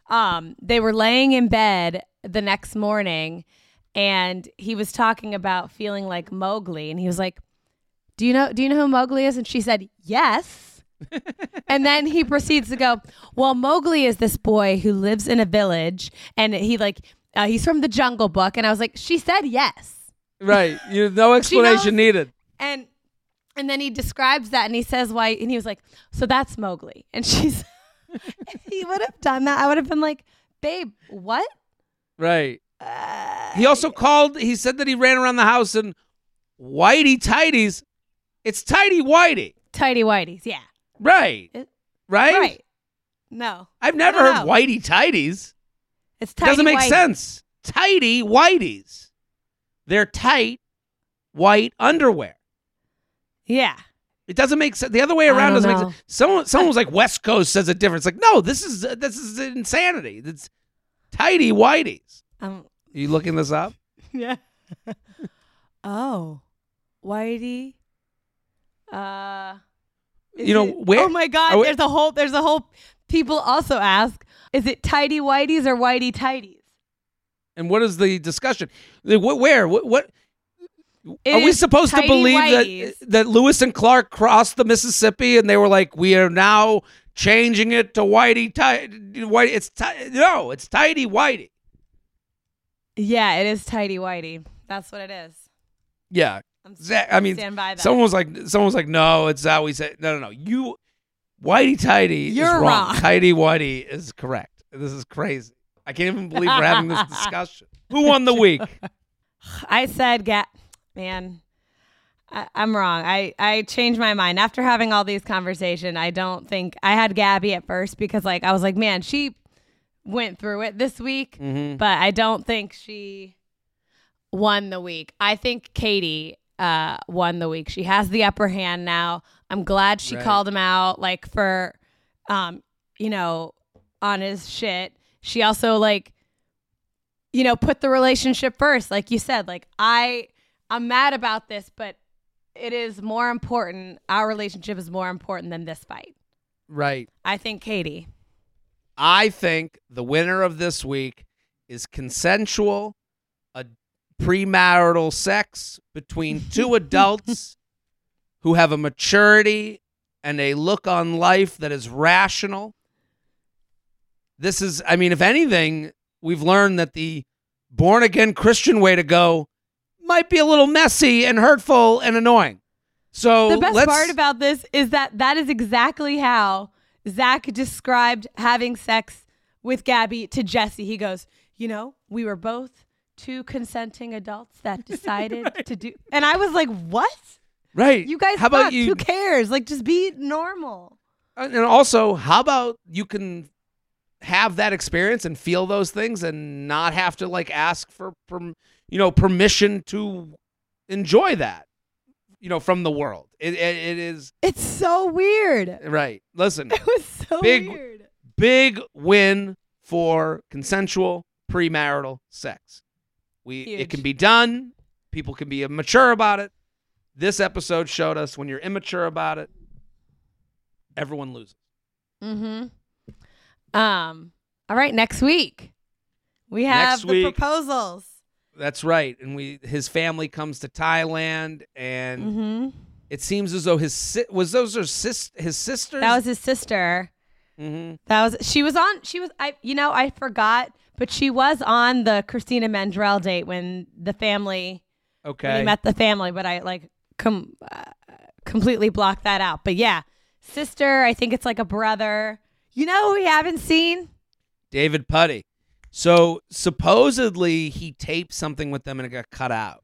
Um, they were laying in bed the next morning, and he was talking about feeling like Mowgli, and he was like, "Do you know? Do you know who Mowgli is?" And she said, "Yes." And then he proceeds to go, "Well, Mowgli is this boy who lives in a village, and he like uh, he's from the Jungle Book." And I was like, "She said yes." Right. You no explanation needed. And and then he describes that, and he says why, and he was like, "So that's Mowgli." And she's, if he would have done that, I would have been like, "Babe, what?" Right. Uh, he also called. He said that he ran around the house in whitey tighties. It's tidy whitey. Tidy whities, yeah. Right. It, right. Right. No, I've never heard know. whitey tighties. It's tidy. Doesn't make whitey. sense. Tidy whiteys. They're tight, white underwear. Yeah. It doesn't make sense. The other way around doesn't know. make sense. Someone, someone was like, West Coast says it different. It's like, no, this is uh, this is insanity. It's tidy whiteys. Um, Are you looking this up? Yeah. Oh, whitey. Uh, you know it, where? Oh my God! we, there's a whole. There's a whole. People also ask, is it tidy whiteys or whitey tighties? And what is the discussion? Where? What? what it are we supposed to believe whiteys. that that Lewis and Clark crossed the Mississippi and they were like, we are now changing it to whitey tidy white? It's ti- no, it's tidy whitey. Yeah, it is tidy whitey. That's what it is. Yeah, I'm I mean, stand by that. someone was like, someone was like, no, it's how we say. No, no, no. You, whitey tidy You're is wrong. wrong. Tidy whitey is correct. This is crazy. I can't even believe we're having this discussion. Who won the week? I said, Ga- man, I, I'm wrong. I, I changed my mind. After having all these conversations, I don't think I had Gabby at first because like I was like, man, she went through it this week, mm-hmm. but I don't think she won the week. I think Katie uh, won the week. She has the upper hand now. I'm glad she right. called him out like for, um, you know, on his shit. She also like, you know, put the relationship first. Like you said, like I, I'm mad about this, but it is more important. Our relationship is more important than this fight. Right. I think Katie. I think the winner of this week is consensual, a premarital sex between two adults who have a maturity and a look on life that is rational. This is, I mean, if anything, we've learned that the born-again Christian way to go might be a little messy and hurtful and annoying. So the best let's, part about this is that that is exactly how Zach described having sex with Gabby to Jesse. He goes, you know, we were both two consenting adults that decided right. to do. And I was like, what? Right. You guys how fucked. About you? Who cares? Like, just be normal. And also, how about you can have that experience and feel those things and not have to like ask for, per, you know, permission to enjoy that, you know, from the world. It, it, it is. It's so weird. Right. Listen. It was so big, weird. Big win for consensual premarital sex. We Huge. It can be done. People can be immature about it. This episode showed us when you're immature about it, everyone loses. Mm-hmm. Um. All right. Next week, we have Next the week, proposals. That's right, and we his family comes to Thailand, and mm-hmm. it seems as though his si- was those are sis- his sisters. That was his sister. Mm-hmm. That was she was on. She was I. You know I forgot, but she was on the Christina Mandrell date when the family. Okay. When he met the family, but I like com- uh, completely blocked that out. But yeah, sister. I think it's like a brother. You know who we haven't seen? David Puddy. So supposedly he taped something with them and it got cut out.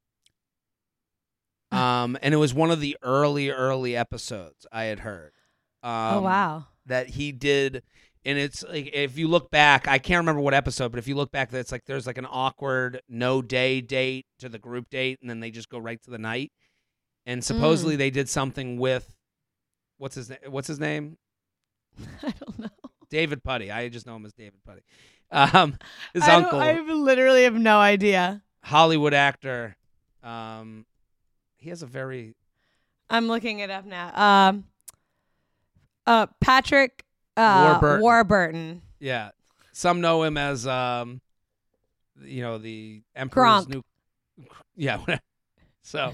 Um, and it was one of the early, early episodes I had heard. Um, oh wow! That he did, and it's like if you look back, I can't remember what episode, but if you look back, it's like there's like an awkward no day date to the group date, and then they just go right to the night. And supposedly Mm. they did something with what's his name? What's his name? I don't know. David Puddy. I just know him as David Puddy. Um, his I uncle. I literally have no idea. Hollywood actor. Um, he has a very. I'm looking it up now. Um, uh, Patrick uh, Warburton. Warburton. Yeah. some know him as, um, you know, the Emperor's Gronk. new. Yeah. So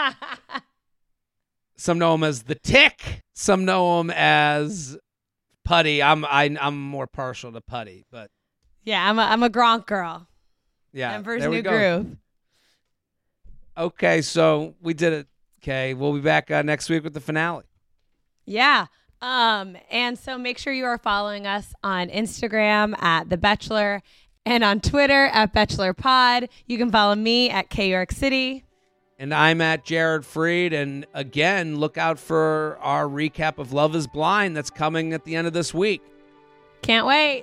some know him as the Tick. Some know him as Putty. I'm I, I'm more partial to Putty, but Yeah, I'm a, I'm a Gronk girl. yeah, Emperor's there we New go. Groove. Okay, so we did it. Okay, we'll be back uh, next week with the finale. Yeah. Um, and so make sure you are following us on Instagram at The Bachelor and on Twitter at Bachelor Pod. You can follow me at K York City. And I'm at Jared Freed. And again, look out for our recap of Love is Blind that's coming at the end of this week. Can't wait.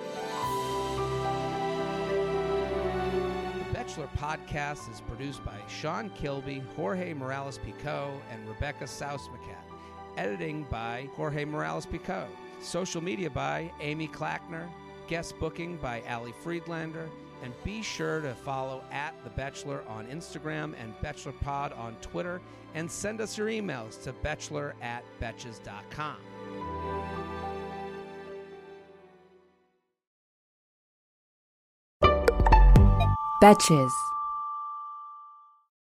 The Bachelor Podcast is produced by Sean Kilby, Jorge Morales-Pico, and Rebecca Saus-Macat. Editing by Jorge Morales-Pico. Social media by Amy Clackner. Guest booking by Ali Friedlander. And be sure to follow at The Bachelor on Instagram and BachelorPod on Twitter. And send us your emails to bachelor at betches dot com. Betches.